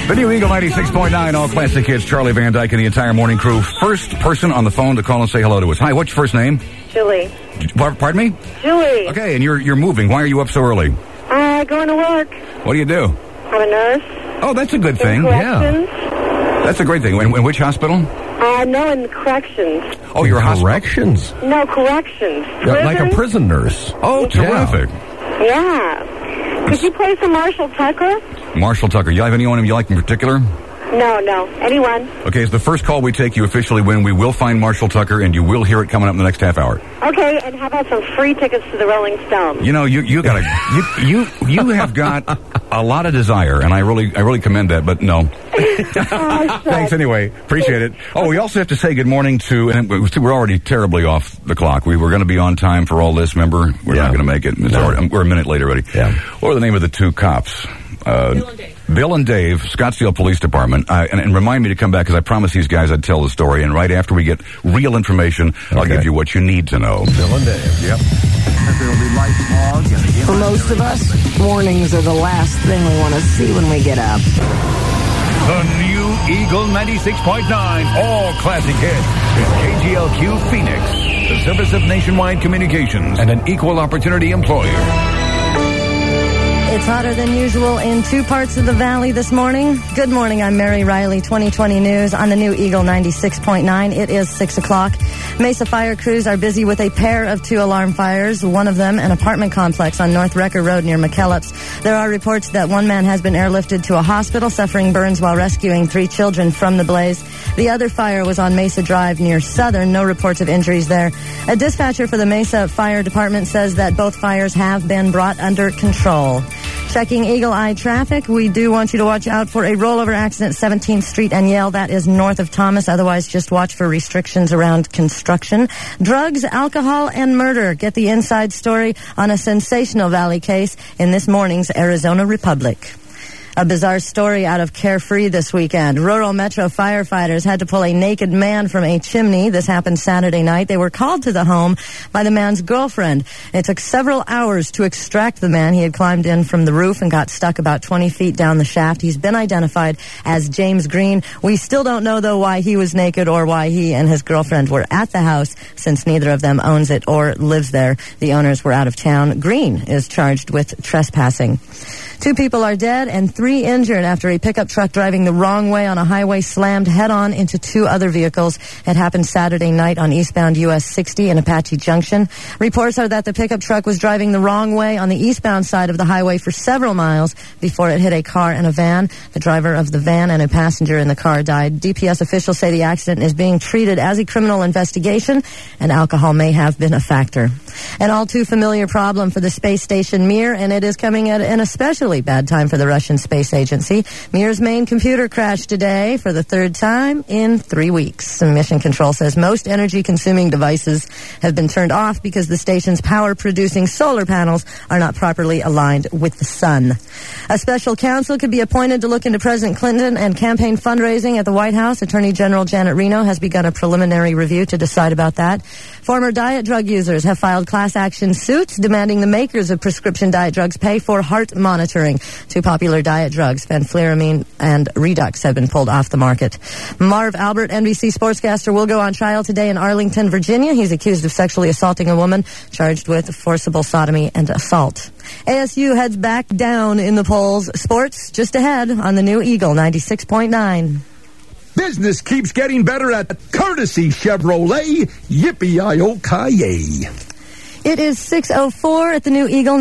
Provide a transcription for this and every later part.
The new Eagle 96.9 All Classic Hits, Charlie Van Dyke and the entire morning crew. First person on the phone to call and say hello to us. Hi, what's your first name? Julie. Pardon me? Julie. Okay, and you're moving. Why are you up so early? Going to work. What do you do? I'm a nurse. Oh, that's a good thing. Corrections. Yeah. That's a great thing. In which hospital? No, in corrections. Oh, you're a corrections? No, corrections. Yeah, like a prison nurse. Oh, terrific. Yeah. Could you play some Marshall Tucker? Marshall Tucker. You have anyone you like in particular? No. Anyone. Okay, it's the first call we take. You officially win. We will find Marshall Tucker, and you will hear it coming up in the next half hour. Okay, and how about some free tickets to the Rolling Stones? You know, you have got a lot of desire, and I really commend that. But no. Thanks anyway. Appreciate it. Oh, we also have to say good morning to, and we're already terribly off the clock. We were going to be on time for all this. Remember, we're not going to make it. We're a minute late already. Yeah. What are the name of the two cops? Bill and Dave, Scottsdale Police Department. And remind me to come back because I promised these guys I'd tell the story. And right after we get real information, I'll give you what you need to know. Bill and Dave. Yep. For most of us, mornings are the last thing we want to see when we get up. The new Eagle 96.9 All Classic Hits is KGLQ Phoenix, the service of Nationwide Communications and an equal opportunity employer. It's hotter than usual in two parts of the valley this morning. Good morning, I'm Mary Riley, 2020 News on the new Eagle 96.9. It is 6 o'clock. Mesa fire crews are busy with a pair of 2 alarm fires, one of them an apartment complex on North Wrecker Road near McKellips. There are reports that one man has been airlifted to a hospital suffering burns while rescuing 3 children from the blaze. The other fire was on Mesa Drive near Southern. No reports of injuries there. A dispatcher for the Mesa Fire Department says that both fires have been brought under control. Checking Eagle Eye traffic, we do want you to watch out for a rollover accident at 17th Street and Yale. That is north of Thomas. Otherwise, just watch for restrictions around construction. Drugs, alcohol, and murder. Get the inside story on a sensational Valley case in this morning's Arizona Republic. A bizarre story out of Carefree this weekend. Rural Metro firefighters had to pull a naked man from a chimney. This happened Saturday night. They were called to the home by the man's girlfriend. It took several hours to extract the man. He had climbed in from the roof and got stuck about 20 feet down the shaft. He's been identified as James Green. We still don't know, though, why he was naked or why he and his girlfriend were at the house, since neither of them owns it or lives there. The owners were out of town. Green is charged with trespassing. 2 people are dead and 3 injured after a pickup truck driving the wrong way on a highway slammed head-on into 2 other vehicles. It happened Saturday night on eastbound US 60 in Apache Junction. Reports are that the pickup truck was driving the wrong way on the eastbound side of the highway for several miles before it hit a car and a van. The driver of the van and a passenger in the car died. DPS officials say the accident is being treated as a criminal investigation, and alcohol may have been a factor. An all too familiar problem for the space station Mir, and it is coming at an especially bad time for the Russian Space Agency. Mir's main computer crashed today for the 3rd time in 3 weeks. Mission Control says most energy-consuming devices have been turned off because the station's power-producing solar panels are not properly aligned with the sun. A special counsel could be appointed to look into President Clinton and campaign fundraising at the White House. Attorney General Janet Reno has begun a preliminary review to decide about that. Former diet drug users have filed class action suits demanding the makers of prescription diet drugs pay for heart monitoring. 2 popular diet drugs, phenphyramine and Redux, have been pulled off the market. Marv Albert, NBC sportscaster, will go on trial today in Arlington, Virginia. He's accused of sexually assaulting a woman, charged with forcible sodomy and assault. ASU heads back down in the polls. Sports just ahead on the new Eagle 96.9. Business keeps getting better at Courtesy Chevrolet. Yippee-i-o-ki-yay. It is 6:04 at the new Eagle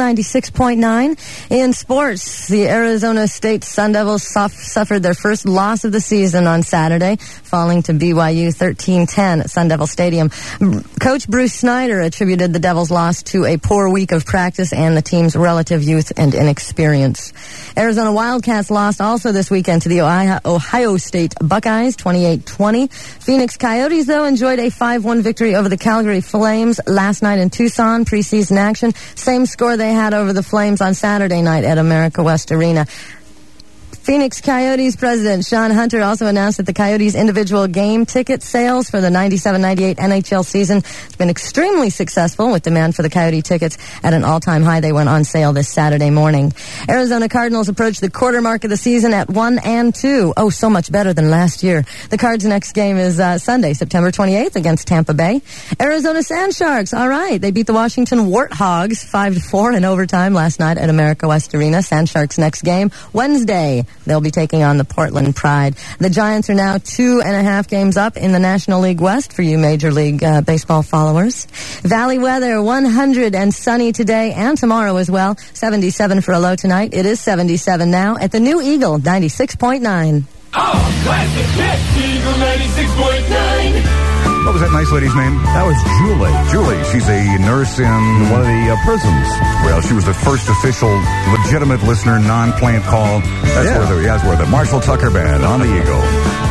96.9. In sports, the Arizona State Sun Devils suffered their first loss of the season on Saturday, falling to BYU 13-10 at Sun Devil Stadium. Coach Bruce Snyder attributed the Devils' loss to a poor week of practice and the team's relative youth and inexperience. Arizona Wildcats lost also this weekend to the Ohio State Buckeyes, 28-20. Phoenix Coyotes, though, enjoyed a 5-1 victory over the Calgary Flames last night in Tucson. Preseason action. Same score they had over the Flames on Saturday night at America West Arena. Phoenix Coyotes president Sean Hunter also announced that the Coyotes' individual game ticket sales for the 97-98 NHL season has been extremely successful, with demand for the Coyote tickets at an all-time high. They went on sale this Saturday morning. Arizona Cardinals approach the quarter mark of the season at 1-2. Oh, so much better than last year. The Cards' next game is Sunday, September 28th against Tampa Bay. Arizona Sandsharks, all right. They beat the Washington Warthogs 5-4 in overtime last night at America West Arena. Sandsharks' next game, Wednesday. They'll be taking on the Portland Pride. The Giants are now 2.5 games up in the National League West for you Major League Baseball followers. Valley weather, 100 and sunny today and tomorrow as well. 77 for a low tonight. It is 77 now at the New Eagle 96.9. Oh, classic hit, Eagle 96.9. What was that nice lady's name? That was Julie. Julie. She's a nurse in one of the prisons. Well, she was the first official, legitimate listener, non-plant call. That's worth it. Marshall Tucker Band on the Eagle.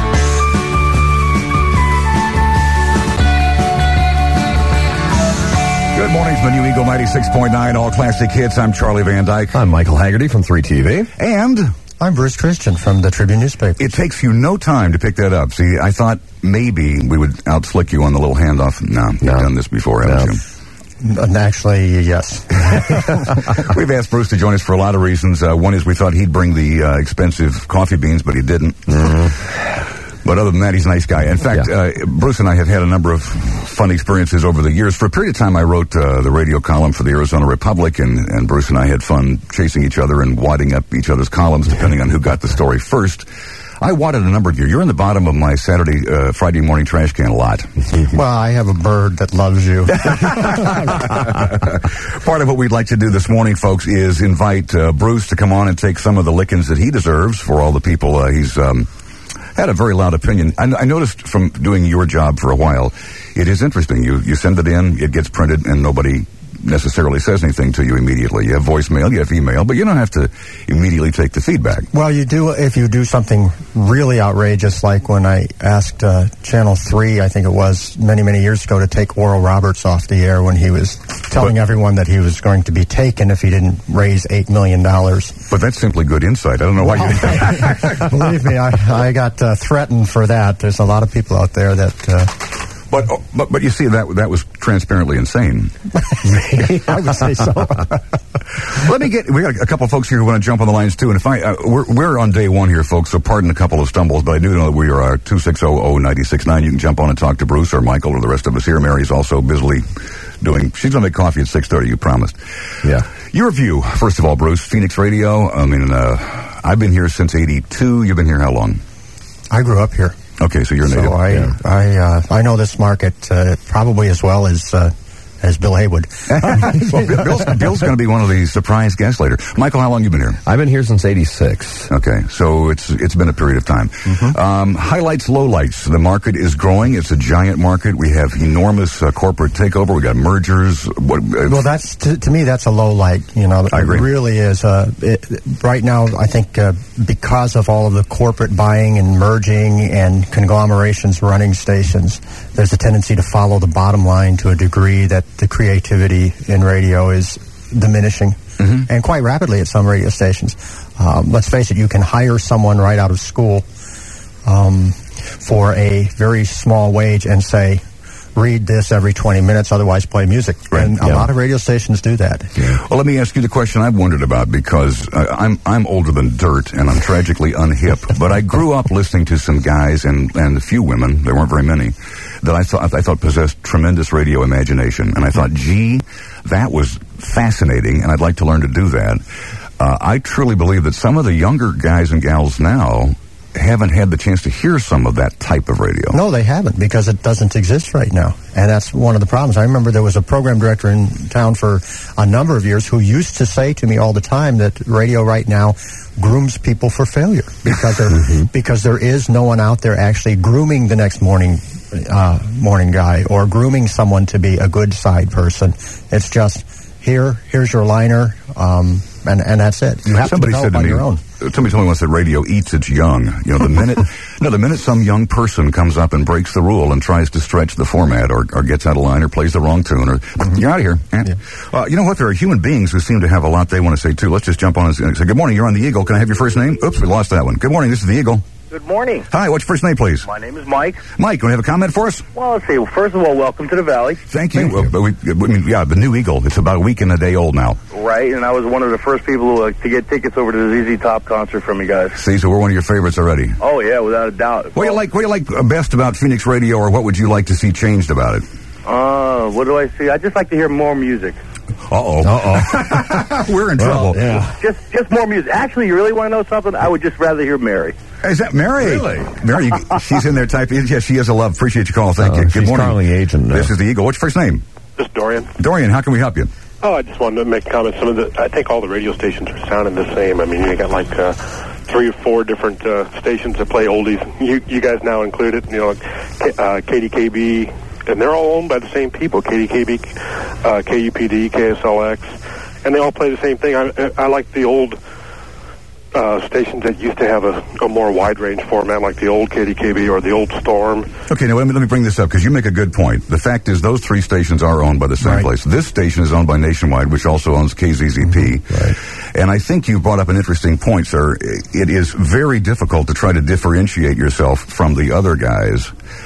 Good morning from the New Eagle 96.9 All Classic Hits. I'm Charlie Van Dyke. I'm Michael Haggerty from 3TV. And I'm Bruce Christian from the Tribune newspaper. It takes you no time to pick that up. See, I thought maybe we would outslick you on the little handoff. No, you've done this before, haven't you? Actually, yes. We've asked Bruce to join us for a lot of reasons. One is we thought he'd bring the expensive coffee beans, but he didn't. But other than that, he's a nice guy. In fact, Bruce and I have had a number of fun experiences over the years. For a period of time, I wrote the radio column for the Arizona Republic, and Bruce and I had fun chasing each other and wadding up each other's columns, depending on who got the story first. I wadded a number of you. You're in the bottom of my Friday morning trash can a lot. Well, I have a bird that loves you. Part of what we'd like to do this morning, folks, is invite Bruce to come on and take some of the lickings that he deserves for all the people he's had a very loud opinion. I noticed from doing your job for a while, it is interesting. You send it in, it gets printed, and nobody necessarily says anything to you immediately. You have voicemail, you have email, but you don't have to immediately take the feedback. Well, you do if you do something really outrageous, like when I asked Channel 3, I think it was, many, many years ago, to take Oral Roberts off the air when he was telling everyone that he was going to be taken if he didn't raise $8 million. But that's simply good insight. I don't know why you... Believe me, I got threatened for that. There's a lot of people out there that... But you see, that was transparently insane. I would say so. We got a couple of folks here who want to jump on the lines too. And if we're on day one here, folks, so pardon a couple of stumbles, but I do know that we are 260-0969. You can jump on and talk to Bruce or Michael or the rest of us here. Mary's also busily she's going to make coffee at 6:30, you promised. Yeah. Your view, first of all, Bruce, Phoenix Radio. I mean, I've been here since 82. You've been here how long? I grew up here. Okay, so you're native. So I know this market probably as well as Bill Haywood. Well, Bill's going to be one of the surprise guests later. Michael, how long have you been here? I've been here since 86. Okay, so it's been a period of time. Mm-hmm. Highlights, lowlights. The market is growing. It's a giant market. We have enormous corporate takeover. We got mergers. Well, that's to me, that's a low light. You know, I agree. It really is. Right now, I think because of all of the corporate buying and merging and conglomerations running stations, there's a tendency to follow the bottom line to a degree that the creativity in radio is diminishing, and quite rapidly at some radio stations. Let's face it, you can hire someone right out of school for a very small wage and say, read this every 20 minutes, otherwise play music. Right. And a lot of radio stations do that. Yeah. Well, let me ask you the question I've wondered about, because I'm older than dirt, and I'm tragically unhip. But I grew up listening to some guys and a few women, there weren't very many, that I thought possessed tremendous radio imagination. And I thought, gee, that was fascinating, and I'd like to learn to do that. I truly believe that some of the younger guys and gals now haven't had the chance to hear some of that type of radio. No, they haven't, because it doesn't exist right now. And that's one of the problems. I remember there was a program director in town for a number of years who used to say to me all the time that radio right now grooms people for failure, because because there is no one out there actually grooming the next morning guy or grooming someone to be a good side person. It's just here's your liner, and that's it. You have Somebody to said develop to on me, your own. Somebody told me once that radio eats its young. You know, the minute some young person comes up and breaks the rule and tries to stretch the format or gets out of line or plays the wrong tune, or you're out of here. Yeah. You know what? There are human beings who seem to have a lot they want to say too. Let's just jump on and say, good morning, you're on the Eagle. Can I have your first name? Oops, we lost that one. Good morning, this is the Eagle. Good morning. Hi, what's your first name, please? My name is Mike. Mike, you want to have a comment for us? Well, let's see. Well, first of all, welcome to the Valley. Thank you. The new Eagle. It's about a week and a day old now. Right, and I was one of the first people to get tickets over to the ZZ Top concert from you guys. See, so we're one of your favorites already. Oh, yeah, without a doubt. What do you like best about Phoenix Radio, or what would you like to see changed about it? What do I see? I just like to hear more music. We're in trouble. Yeah. Just more music. Actually, you really want to know something? I would just rather hear Mary. Is that Mary? Really? Mary, she's in there typing. Yes, she is a love. Appreciate your call. Thank you. Good She's morning. calling agent. This is the Eagle. What's your first name? This is Dorian. Dorian, how can we help you? Oh, I just wanted to make a comment. I think all the radio stations are sounding the same. I mean, you got like 3 or 4 different stations that play oldies. You guys now included, KDKB, and they're all owned by the same people, KDKB, KUPD, KSLX, and they all play the same thing. I like the old stations that used to have a more wide-range format, like the old KDKB or the old Storm. Okay, now let me bring this up, because you make a good point. The fact is, those 3 stations are owned by the same place. This station is owned by Nationwide, which also owns KZZP. Right. And I think you brought up an interesting point, sir. It is very difficult to try to differentiate yourself from the other guys.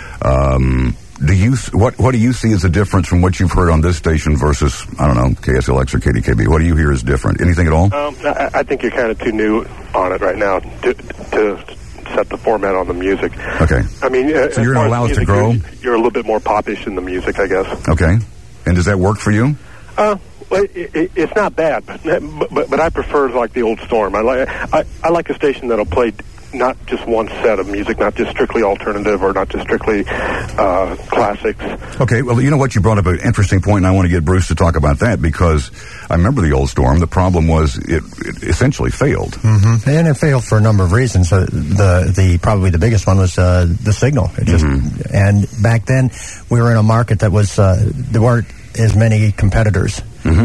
What do you see as a difference from what you've heard on this station versus, I don't know, KSLX or KDKB? What do you hear as different? Anything at all? I think you're kind of too new on it right now to set the format on the music. Okay. I mean, so you're going to allow us to grow? You're a little bit more popish in the music, I guess. Okay. And does that work for you? Well, it's not bad, but I prefer like the old Storm. I like a station that'll play not just one set of music, not just strictly alternative or not just strictly classics. Okay, well, you know what? You brought up an interesting point, and I want to get Bruce to talk about that, because I remember the old Storm. The problem was it essentially failed. Mm-hmm. And it failed for a number of reasons. Probably the biggest one was the signal. It just and back then we were in a market that was there weren't as many competitors.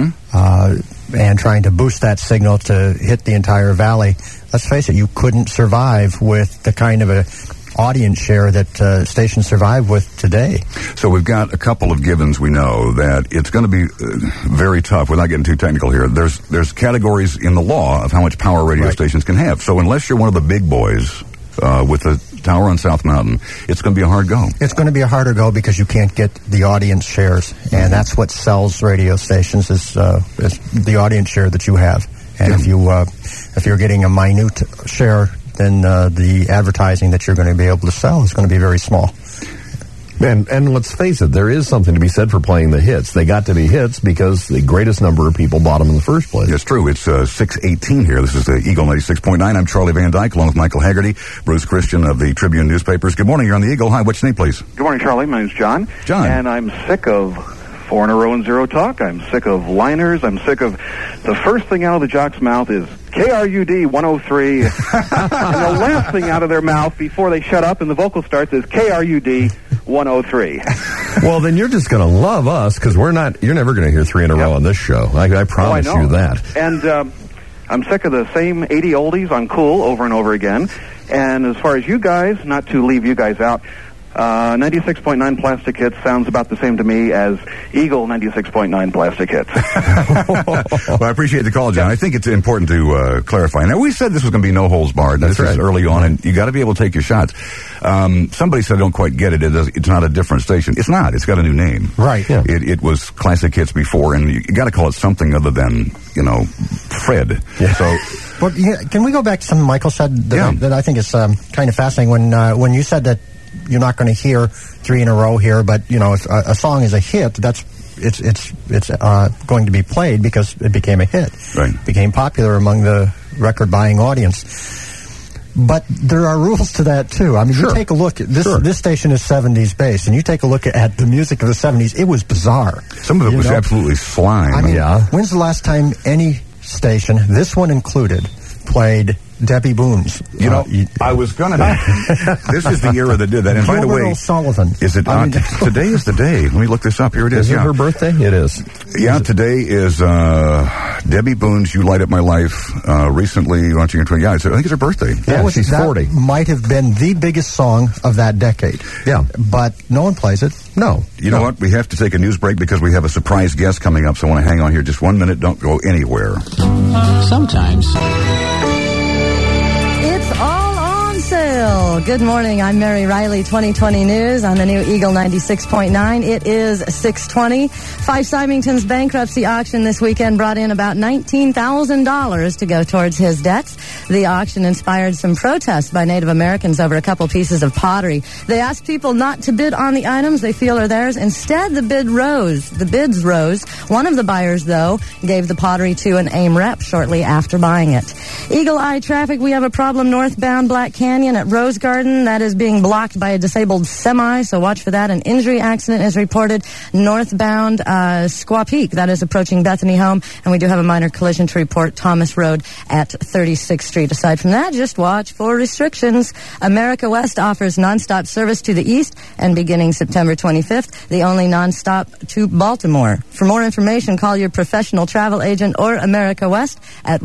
And trying to boost that signal to hit the entire valley, let's face it, you couldn't survive with the kind of a audience share that stations survive with today. So we've got a couple of givens. We know that it's going to be very tough. Without getting too technical here, there's categories in the law of how much power radio stations can have. So unless you're one of the big boys with a tower on South Mountain, it's going to be a hard go. It's going to be a harder go because you can't get the audience shares, and that's what sells radio stations is the audience share that you have. And if you're getting a minute share, then the advertising that you're going to be able to sell is going to be very small. And let's face it, there is something to be said for playing the hits. They got to be hits because the greatest number of people bought them in the first place. It's true. It's 6:18 here. This is the Eagle 96.9. I'm Charlie Van Dyke, along with Michael Haggerty, Bruce Christian of the Tribune newspapers. Good morning. You're on the Eagle. Hi, what's your name, please? Good morning, Charlie. My name's John. John. And I'm sick of 4 in a row and 0 talk. I'm sick of liners. I'm sick of the first thing out of the jock's mouth is KRUD 103. And the last thing out of their mouth before they shut up and the vocal starts is KRUD 103. Well, then you're just going to love us because you're never going to hear 3 in a row on this show. I promise you that. And I'm sick of the same 80 oldies on Cool over and over again. And as far as you guys, not to leave you guys out, 96.9 Plastic Hits sounds about the same to me as Eagle 96.9 Plastic Hits. Well, I appreciate the call, John. I think it's important to clarify. Now, we said this was going to be no holds barred. This is early on, and you got to be able to take your shots. Somebody said I don't quite get it. It's not a different station. It's not. It's got a new name. Right. Yeah. It was Classic Hits before, and you got to call it something other than, Fred. Yeah. So. Well, can we go back to something Michael said that I think is kind of fascinating when you said that you're not going to hear 3 in a row here, but if a song is a hit, it's going to be played because it became a hit. Right. It became popular among the record buying audience. But there are rules to that too. I mean, you take a look at this. This station is 70s based, and you take a look at the music of the 70s. It was bizarre. Some of it was absolutely slime. I mean, when's the last time any station, this one included, played Debbie Boones. You know, I was going to... This is the era that did that. And by the way... Gilbert O'Sullivan. Is it... today is the day. Let me look this up. Here it is. Is it her birthday? It is. Yeah, today is Debbie Boone's You Light Up My Life. Recently, I think it's her birthday. Yeah, she's 40. Might have been the biggest song of that decade. Yeah. But no one plays it. No. You know what? We have to take a news break because we have a surprise guest coming up, so I want to hang on here just 1 minute. Don't go anywhere. Sometimes. It's all on sale. Good morning. I'm Mary Riley, 2020 News on the new Eagle 96.9. It is 6:20. Fife Symington's bankruptcy auction this weekend brought in about $19,000 to go towards his debts. The auction inspired some protests by Native Americans over a couple pieces of pottery. They asked people not to bid on the items they feel are theirs. Instead, the bids rose. One of the buyers, though, gave the pottery to an AIM rep shortly after buying it. Eagle Eye traffic, we have a problem northbound Black Canyon at Rose Garden. That is being blocked by a disabled semi, so watch for that. An injury accident is reported northbound Squaw Peak. That is approaching Bethany Home, and we do have a minor collision to report Thomas Road at 36th Street. Aside from that, just watch for restrictions. America West offers nonstop service to the east, and beginning September 25th, the only nonstop to Baltimore. For more information, call your professional travel agent or America West at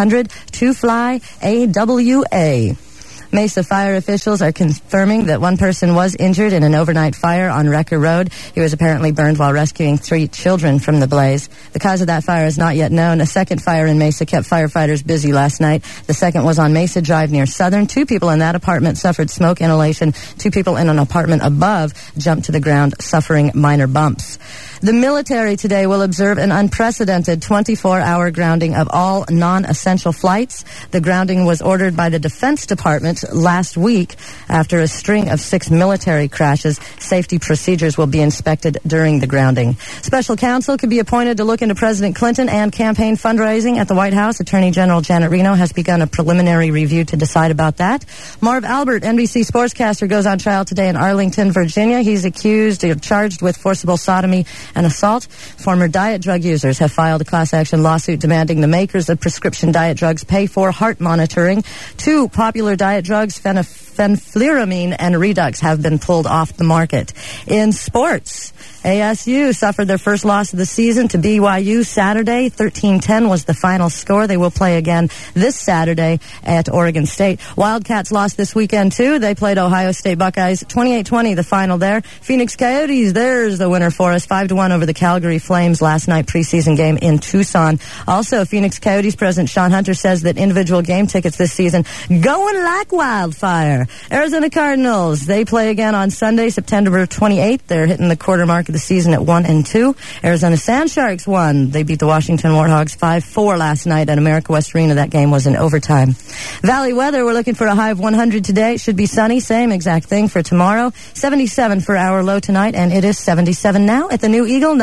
1-800-2FLY-AWA. Mesa fire officials are confirming that one person was injured in an overnight fire on Wrecker Road. He was apparently burned while rescuing 3 children from the blaze. The cause of that fire is not yet known. A second fire in Mesa kept firefighters busy last night. The second was on Mesa Drive near Southern. 2 people in that apartment suffered smoke inhalation. 2 people in an apartment above jumped to the ground, suffering minor bumps. The military today will observe an unprecedented 24-hour grounding of all non-essential flights. The grounding was ordered by the Defense Department last week after a string of 6 military crashes. Safety procedures will be inspected during the grounding. Special counsel could be appointed to look into President Clinton and campaign fundraising at the White House. Attorney General Janet Reno has begun a preliminary review to decide about that. Marv Albert, NBC sportscaster, goes on trial today in Arlington, Virginia. He's charged with forcible sodomy and assault. Former diet drug users have filed a class action lawsuit demanding the makers of prescription diet drugs pay for heart monitoring. 2 popular diet drugs, fenfluramine and Redux, have been pulled off the market. In sports, ASU suffered their first loss of the season to BYU Saturday. 13-10 was the final score. They will play again this Saturday at Oregon State. Wildcats lost this weekend, too. They played Ohio State Buckeyes 28-20, the final there. Phoenix Coyotes, there's the winner for us, 5-1 over the Calgary Flames last night preseason game in Tucson. Also, Phoenix Coyotes President Sean Hunter says that individual game tickets this season going like wildfire. Arizona Cardinals, they play again on Sunday, September 28th. They're hitting the quarter mark of the season at 1-2. Arizona Sand Sharks won. They beat the Washington Warthogs 5-4 last night at America West Arena. That game was in overtime. Valley weather, we're looking for a high of 100 today. It should be sunny. Same exact thing for tomorrow. 77 for our low tonight, and it is 77 now at the new Eagle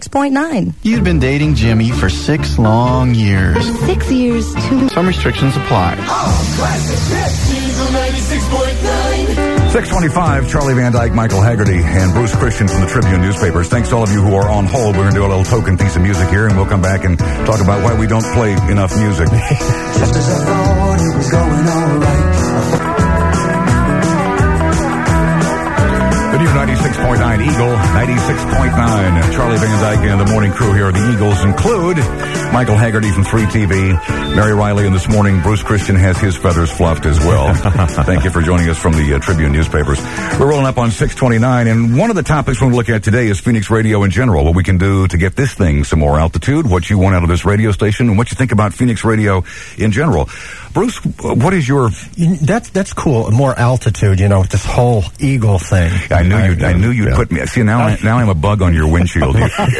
96.9. You'd been dating Jimmy for 6 long years. 6 years, too. Some restrictions apply. Eagle 96.9. 625, Charlie Van Dyke, Michael Haggerty, and Bruce Christian from the Tribune newspapers. Thanks to all of you who are on hold. We're going to do a little token piece of music here, and we'll come back and talk about why we don't play enough music. Just as I thought it was going all right. The new 96.9 Eagle, 96.9. Charlie Van Dyke and the morning crew here. The Eagles include Michael Haggerty from 3TV, Mary Riley, and this morning Bruce Christian has his feathers fluffed as well. Thank you for joining us from the Tribune newspapers. We're rolling up on 629, and one of the topics we're going to look at today is Phoenix radio in general, what we can do to get this thing some more altitude, what you want out of this radio station, and what you think about Phoenix radio in general. Bruce, what is your... That's cool. More altitude, this whole Eagle thing. I knew you'd put me... See, now I'm a bug on your windshield.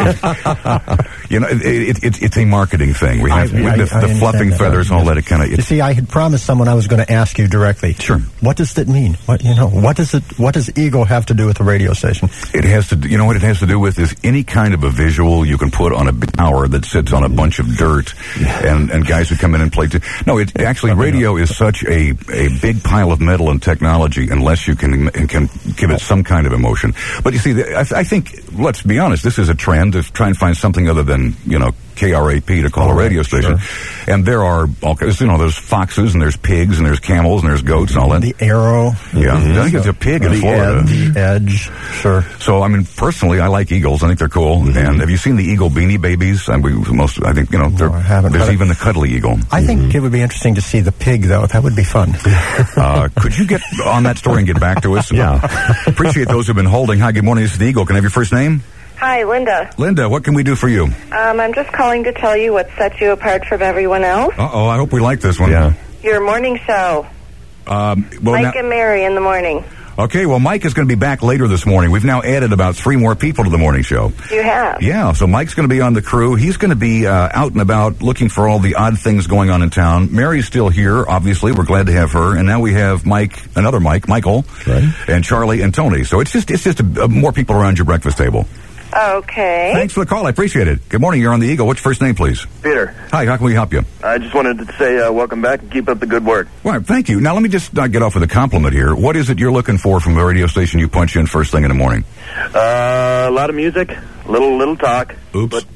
It's a marketing thing. We have the fluffing feathers and all that. You see, I had promised someone I was going to ask you directly. Sure. What does it mean? What does Eagle have to do with the radio station? It has to... You know what it has to do with is any kind of a visual you can put on a big tower that sits on a bunch of dirt and guys who come in and play... No, it actually... Radio is such a big pile of metal and technology unless you can give it some kind of emotion. But you see, I think, let's be honest, this is a trend to try and find something other than, KRAP to call a radio station. Sure. And there are all kinds, there's foxes and there's pigs and there's camels and there's goats and all that. The arrow. Yeah. I think it's a pig in Florida. The edge. Sure. So, personally, I like eagles. I think they're cool. Mm-hmm. And have you seen the eagle beanie babies? I haven't. There's even the cuddly eagle. I think it would be interesting to see the pig, though. That would be fun. Could you get on that story and get back to us? Yeah. Appreciate those who've been holding. Hi, good morning. This is the Eagle. Can I have your first name? Hi, Linda. Linda, what can we do for you? I'm just calling to tell you what sets you apart from everyone else. Uh-oh, I hope we like this one. Yeah. Your morning show. Mike and Mary in the morning. Okay, well, Mike is going to be back later this morning. We've now added about 3 more people to the morning show. You have? Yeah, so Mike's going to be on the crew. He's going to be out and about looking for all the odd things going on in town. Mary's still here, obviously. We're glad to have her. And now we have another Mike, Michael, right, and Charlie and Tony. So it's just more people around your breakfast table. Okay. Thanks for the call. I appreciate it. Good morning. You're on the Eagle. What's your first name, please? Peter. Hi, how can we help you? I just wanted to say welcome back and keep up the good work. Well, thank you. Now, let me just get off with a compliment here. What is it you're looking for from the radio station you punch in first thing in the morning? A lot of music, little talk. Oops.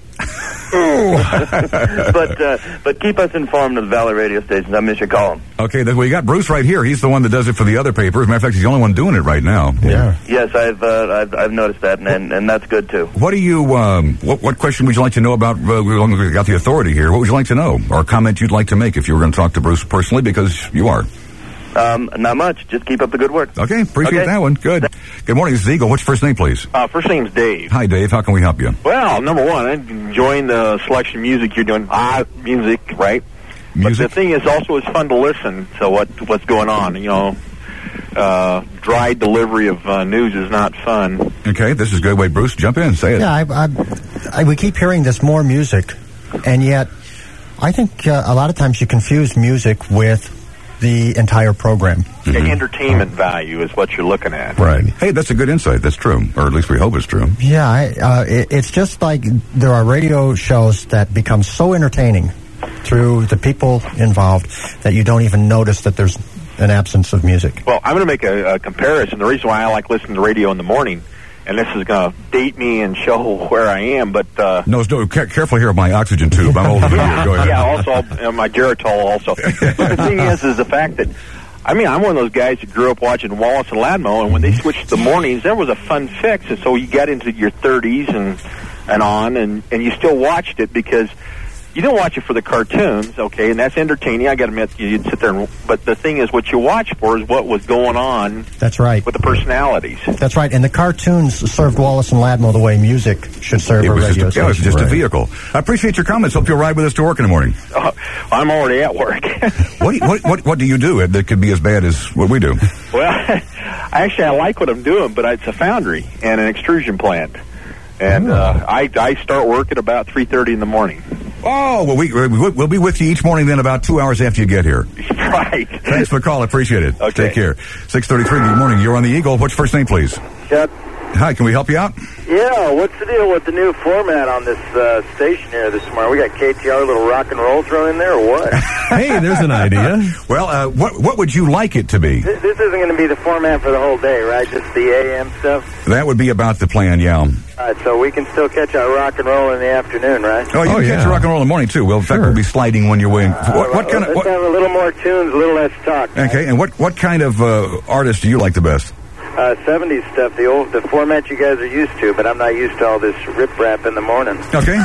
But keep us informed of the Valley radio stations. I miss your call. Okay, well, you got Bruce right here. He's the one that does it for the other paper. As a matter of fact, he's the only one doing it right now. Yeah. Yes, I've noticed that, and that's good too. What do you? What question would you like to know about? We got the authority here. What would you like to know, or a comment you'd like to make if you were going to talk to Bruce personally? Because you are. Not much. Just keep up the good work. Okay, appreciate that one. Good. Good morning, this is Eagle. What's your first name, please? First name's Dave. Hi, Dave. How can we help you? Well, number one, I'm enjoying the selection of music you're doing. Music, right? Music? But the thing is, also, it's fun to listen to what's going on. Dry delivery of news is not fun. Okay, this is good. Wait, Bruce, jump in. Say it. Yeah, we keep hearing this more music, and yet I think a lot of times you confuse music with the entire program. Mm-hmm. Entertainment value is what you're looking at. Right. Hey, that's a good insight. That's true. Or at least we hope it's true. Yeah, it's just like there are radio shows that become so entertaining through the people involved that you don't even notice that there's an absence of music. Well, I'm going to make a comparison. The reason why I like listening to radio in the morning, and this is going to date me and show where I am, but... No, careful here with my oxygen tube. I'm older than you. Go ahead. Yeah, also, my Geritol also. But the thing is the fact that, I'm one of those guys that grew up watching Wallace and Ladmo, and when they switched to the mornings, there was a fun fix, and so you got into your 30s and on, and you still watched it because... You don't watch it for the cartoons, okay, and that's entertaining. I got to admit, you'd sit there, but the thing is, what you watch for is what was going on. That's right. With the personalities. That's right, and the cartoons served Wallace and Ladmo the way music should serve a radio station. It was just a vehicle. I appreciate your comments. Hope you'll ride with us to work in the morning. I'm already at work. What do you do that could be as bad as what we do? Well, actually, I like what I'm doing, but it's a foundry and an extrusion plant, and I start work at about 3:30 in the morning. Oh, well, we'll be with you each morning then about 2 hours after you get here. Right. Thanks for the call. I appreciate it. Okay. Take care. 6:33, good morning. You're on the Eagle. What's your first name, please? Chuck. Hi, can we help you out? Yeah, what's the deal with the new format on this station here this morning? We got KTR, little rock and roll thrown in there, or what? Hey, there's an idea. Well, what would you like it to be? This isn't going to be the format for the whole day, right? Just the AM stuff? That would be about the plan, yeah. All right, so we can still catch our rock and roll in the afternoon, right? Oh, you can catch rock and roll in the morning, too. Well, in fact, we'll be sliding when you're waiting. What kind of... Let's have a little more tunes, a little less talk. Okay, and what kind of artist do you like the best? 70s stuff, the format you guys are used to, but I'm not used to all this rip-rap in the morning. Okay.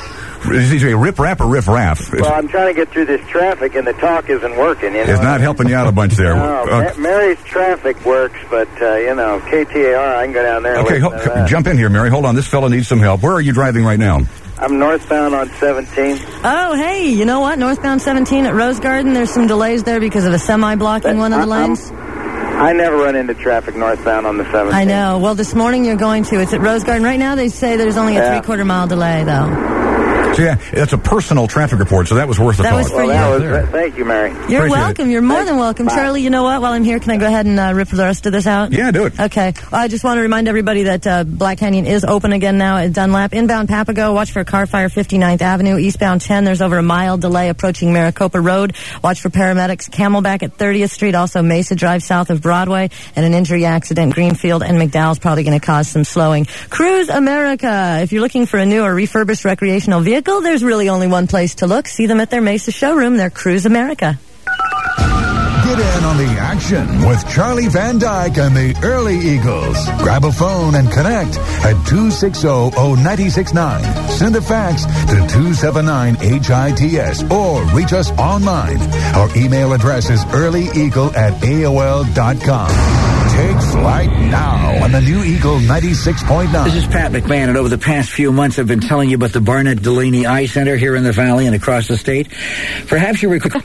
Is it rip-rap or riff-raff? Well, I'm trying to get through this traffic, and the talk isn't working, you know? It's not helping you out a bunch there. No, Mary's traffic works, but, KTAR, I can go down there and listen to that. Jump in here, Mary. Hold on, this fella needs some help. Where are you driving right now? I'm northbound on 17. Oh, hey, you know what? Northbound 17 at Rose Garden, there's some delays there because of a semi blocking one of the lanes. I never run into traffic northbound on the 17. I know. Well, this morning you're going to. It's at Rose Garden. Right now they say there's only a 3/4 mile delay, though. So, yeah, that's a personal traffic report, so that was worth the That call. was for you. Thank you, Mary. You're Appreciate welcome. You're more than welcome. Bye. Charlie, you know what? While I'm here, can I go ahead and rip the rest of this out? Yeah, do it. Okay. Well, I just want to remind everybody that Black Canyon is open again now at Dunlap. Inbound Papago, watch for a car fire 59th Avenue. Eastbound 10, there's over a mile delay approaching Maricopa Road. Watch for paramedics. Camelback at 30th Street, also Mesa Drive south of Broadway. And an injury accident, Greenfield and McDowell's probably going to cause some slowing. Cruise America. If you're looking for a new or refurbished recreational vehicle, there's really only one place to look. See them at their Mesa showroom. They're Cruise America. Get in on the action with Charlie Van Dyke and the Early Eagles. Grab a phone and connect at 260-0969. Send a fax to 279-HITS or reach us online. Our email address is earlyeagle@AOL.com. Take flight now on the new Eagle 96.9. This is Pat McMahon, and over the past few months I've been telling you about the Barnett Delaney Eye Center here in the Valley and across the state. Perhaps you recall...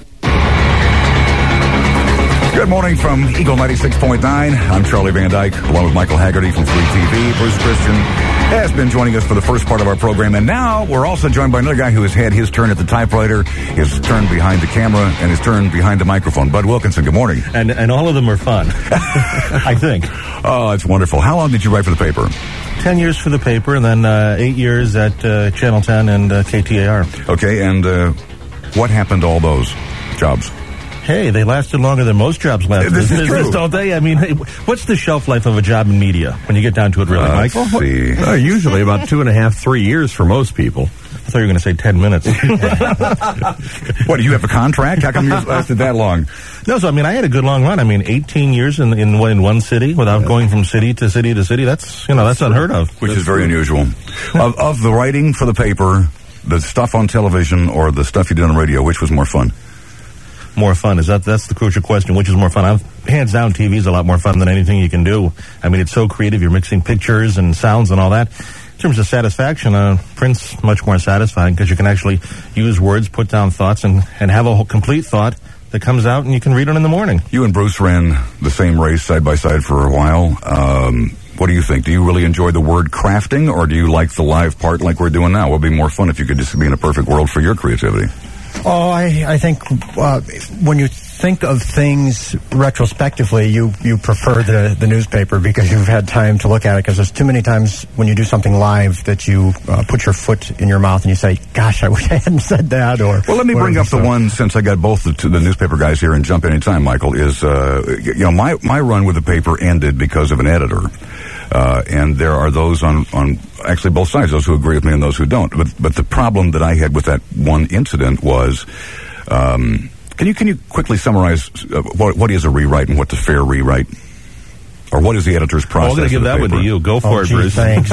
Good morning from Eagle 96.9. I'm Charlie Van Dyke, along with Michael Haggerty from 3TV. Bruce Christian has been joining us for the first part of our program, and now we're also joined by another guy who has had his turn at the typewriter, his turn behind the camera, and his turn behind the microphone. Bud Wilkinson, good morning. And all of them are fun, I think. Oh, it's wonderful. How long did you write for the paper? 10 years for the paper, and then 8 years at Channel 10 and KTAR. Okay, and what happened to all those jobs? Hey, they lasted longer than most jobs last in This is business, true. don't they? I mean, what's the shelf life of a job in media when you get down to it, really, Mike? Let's see. Usually about 2.5, 3 years for most people. I thought you were going to say 10 minutes. What, do you have a contract? How come yours lasted that long? No, so I mean, I had a good long run. I mean, 18 years in one city without going from city to city to city. That's unheard of. Which is very unusual. Of the writing for the paper, the stuff on television, or the stuff you did on radio, which was more fun? More fun? That's the crucial question. Which is more fun? Hands down, TV is a lot more fun than anything you can do. I mean, it's so creative. You're mixing pictures and sounds and all that. In terms of satisfaction, print's much more satisfying because you can actually use words, put down thoughts, and have a whole complete thought that comes out, and you can read it in the morning. You and Bruce ran the same race side by side for a while. What do you think? Do you really enjoy the word crafting, or do you like the live part like we're doing now? It would be more fun if you could just be in a perfect world for your creativity. Oh, I think when you think of things retrospectively, you prefer the newspaper because you've had time to look at it, because there's too many times when you do something live that you put your foot in your mouth and you say, gosh, I wish I hadn't said that. Or well, let me bring up the one, since I got both the newspaper guys here, and jump anytime, Michael, is, my run with the paper ended because of an editor. And there are those on actually both sides, those who agree with me and those who don't. But the problem that I had with that one incident was, can you quickly summarize what is a rewrite and what's a fair rewrite? Or what is the editor's process? I'm going to give that one to you. Go for it, Bruce. Thanks.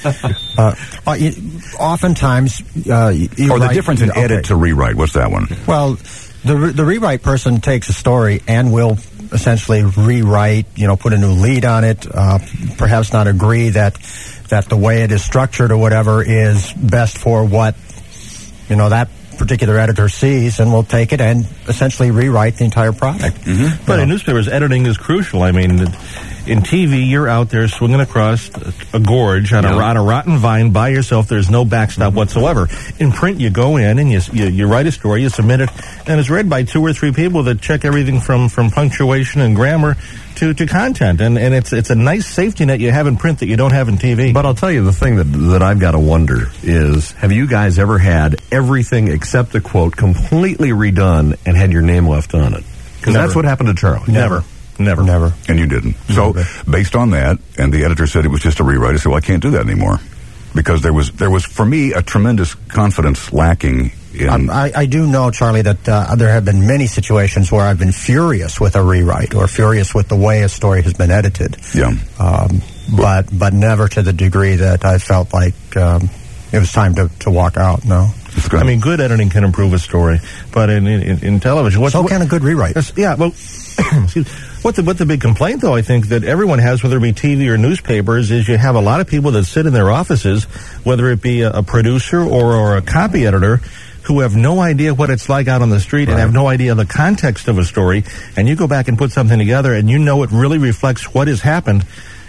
Oftentimes, the difference in edit to rewrite. What's that one? Well, the rewrite person takes a story and will essentially rewrite, put a new lead on it, perhaps not agree that the way it is structured or whatever is best for what, that particular editor sees, and will take it and essentially rewrite the entire product. Mm-hmm. But in newspapers, editing is crucial. I mean, in TV, you're out there swinging across a gorge on a rotten vine by yourself. There's no backstop whatsoever. In print, you go in and you write a story, you submit it, and it's read by 2 or 3 people that check everything from punctuation and grammar to content. And it's a nice safety net you have in print that you don't have in TV. But I'll tell you, the thing that I've got to wonder is, have you guys ever had everything except a quote completely redone and had your name left on it? Because that's what happened to Charlie. Never. And you didn't. So, based on that, and the editor said it was just a rewrite, I said, well, I can't do that anymore. Because there was for me, a tremendous confidence lacking in... I do know, Charlie, that there have been many situations where I've been furious with a rewrite or furious with the way a story has been edited. Yeah. But never to the degree that I felt like it was time to walk out, no. I mean, good editing can improve a story, but in television... So can a good rewrite. Yeah, well... What's the big complaint, though, I think, that everyone has, whether it be TV or newspapers, is you have a lot of people that sit in their offices, whether it be a producer or a copy editor, who have no idea what it's like out on the street and have no idea the context of a story, and you go back and put something together and you know it really reflects what has happened,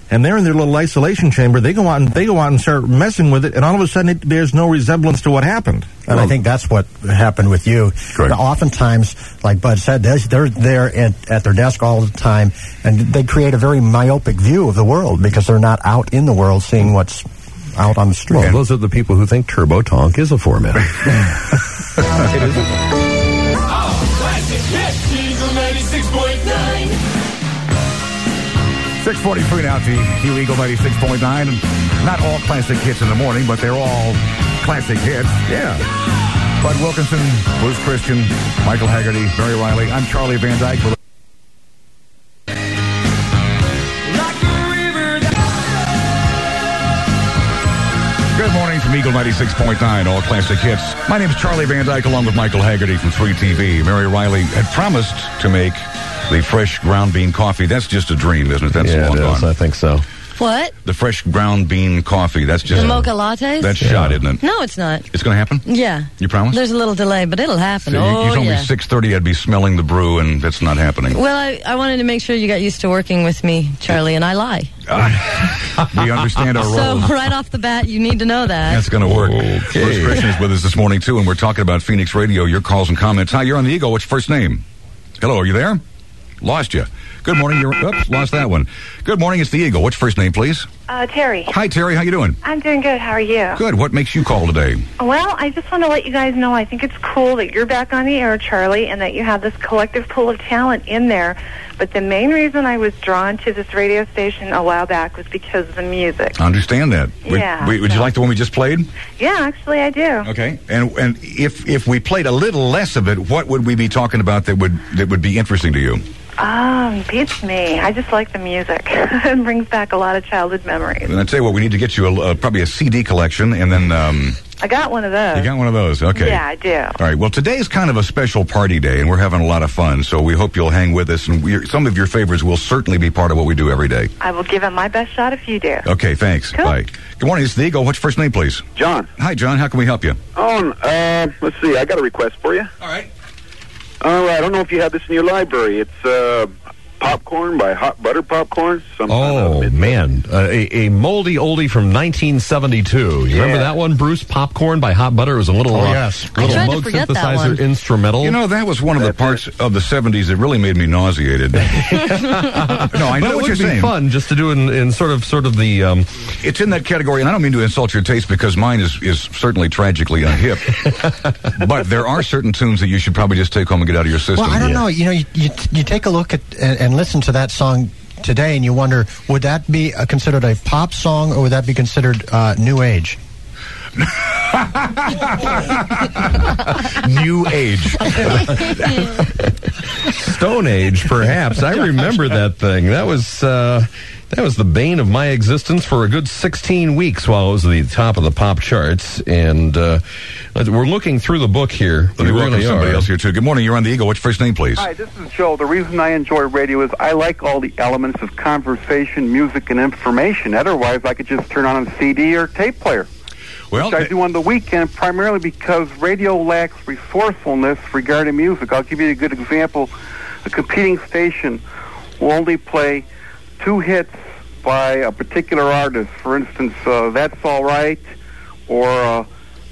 and they're in their little isolation chamber. They go out and start messing with it, and all of a sudden it bears no resemblance to what happened. And I think that's what happened with you. Correct. Oftentimes, like Bud said, they're there at their desk all the time, and they create a very myopic view of the world because they're not out in the world seeing what's out on the street. Well, those are the people who think Turbo Tonk is a format. It is. Classic hits, Eagle 96.9. 6:43 now to Hugh Eagle 96.9. Not all classic hits in the morning, but they're all classic hits. Yeah. Bud Wilkinson, Bruce Christian, Michael Haggerty, Barry Riley. I'm Charlie Van Dyke. Good morning from Eagle 96.9, all classic hits. My name is Charlie Van Dyke, along with Michael Haggerty from 3TV. Mary Riley had promised to make the fresh ground bean coffee. That's just a dream, isn't it? That's long gone. I think so. What? The fresh ground bean coffee. That's just the mocha lattes? That's shot, isn't it? No, it's not. It's going to happen? Yeah. You promise? There's a little delay, but it'll happen. So you told me 6:30 I'd be smelling the brew, and that's not happening. Well, I wanted to make sure you got used to working with me, Charlie, and I lie. We understand our role. So right off the bat, you need to know that. That's going to work. Okay. Bruce Christian is with us this morning, too, and we're talking about Phoenix Radio, your calls and comments. Hi, you're on the Eagle. What's your first name? Hello, are you there? Lost you. Good morning. Oops, lost that one. Good morning. It's the Eagle. What's your first name, please? Terry. Hi, Terry. How you doing? I'm doing good. How are you? Good. What makes you call today? Well, I just want to let you guys know I think it's cool that you're back on the air, Charlie, and that you have this collective pool of talent in there. But the main reason I was drawn to this radio station a while back was because of the music. I understand that. Yeah. Would you like the one we just played? Yeah, actually, I do. Okay. And if we played a little less of it, what would we be talking about that would be interesting to you? Beats me. I just like the music. It brings back a lot of childhood memories. And I'd say, we need to get you probably a CD collection, and then... I got one of those. You got one of those? Okay. Yeah, I do. All right. Well, today is kind of a special party day, and we're having a lot of fun, so we hope you'll hang with us, and some of your favorites will certainly be part of what we do every day. I will give it my best shot if you do. Okay, thanks. Cool. Bye. Good morning. It's the Eagle. What's your first name, please? John. Hi, John. How can we help you? Let's see. I got a request for you. All right. I don't know if you have this in your library. It's Popcorn by Hot Butter Popcorn. Man. A moldy oldie from 1972. You remember that one, Bruce? Popcorn by Hot Butter. It was a little, little Moog synthesizer instrumental. You know, that was one of the parts of the 70s that really made me nauseated. No, I know what you're saying. It would be fun just to do in sort of the... It's in that category, and I don't mean to insult your taste because mine is certainly tragically unhip. But there are certain tunes that you should probably just take home and get out of your system. Well, I don't know. You know, you take a look at and listen to that song today, and you wonder, would that be considered a pop song, or would that be considered New Age? New Age. Stone Age, perhaps. I remember that thing. That was the bane of my existence for a good 16 weeks while it was at the top of the pop charts. And we're looking through the book here. Let me welcome somebody else here, too. Good morning. You're on the Eagle. What's your first name, please? Hi, this is Joe. The reason I enjoy radio is I like all the elements of conversation, music, and information. Otherwise, I could just turn on a CD or tape player. Well, which I do on the weekend, primarily because radio lacks resourcefulness regarding music. I'll give you a good example. A competing station will only play 2 hits by a particular artist. For instance, That's All Right, or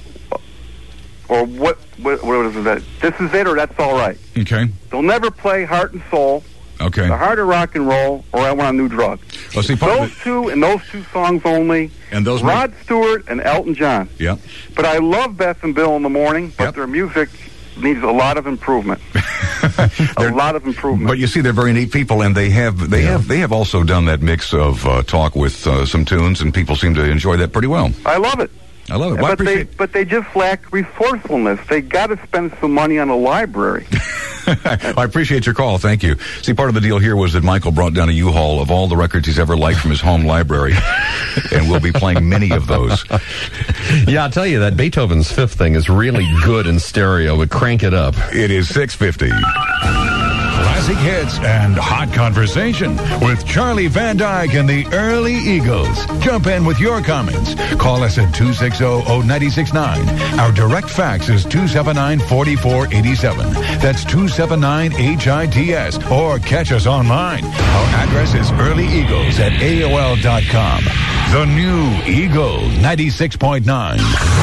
what is that? This Is It, or That's All Right. Okay. They'll never play Heart and Soul, Okay. The Heart of Rock and Roll, or I Want a New Drug. Well, see, those two songs only. And those Rod Stewart and Elton John. Yeah. But I love Beth and Bill in the morning, but their music needs a lot of improvement. A lot of improvement. But you see, they're very neat people, and they have also done that mix of talk with some tunes, and people seem to enjoy that pretty well. I love it. I love it. Well, but they just lack resourcefulness. They got to spend some money on a library. I appreciate your call. Thank you. See, part of the deal here was that Michael brought down a U-Haul of all the records he's ever liked from his home library, and we'll be playing many of those. Yeah, I'll tell you, that Beethoven's Fifth thing is really good in stereo, but crank it up. It is 6:50. classic hits and hot conversation with Charlie Van Dyke and the Early Eagles. Jump in with your comments. Call us at 260-0969. Our direct fax is 279-4487. That's 279-HITS. Or catch us online. Our address is earlyeagles at AOL.com. The new Eagle 96.9.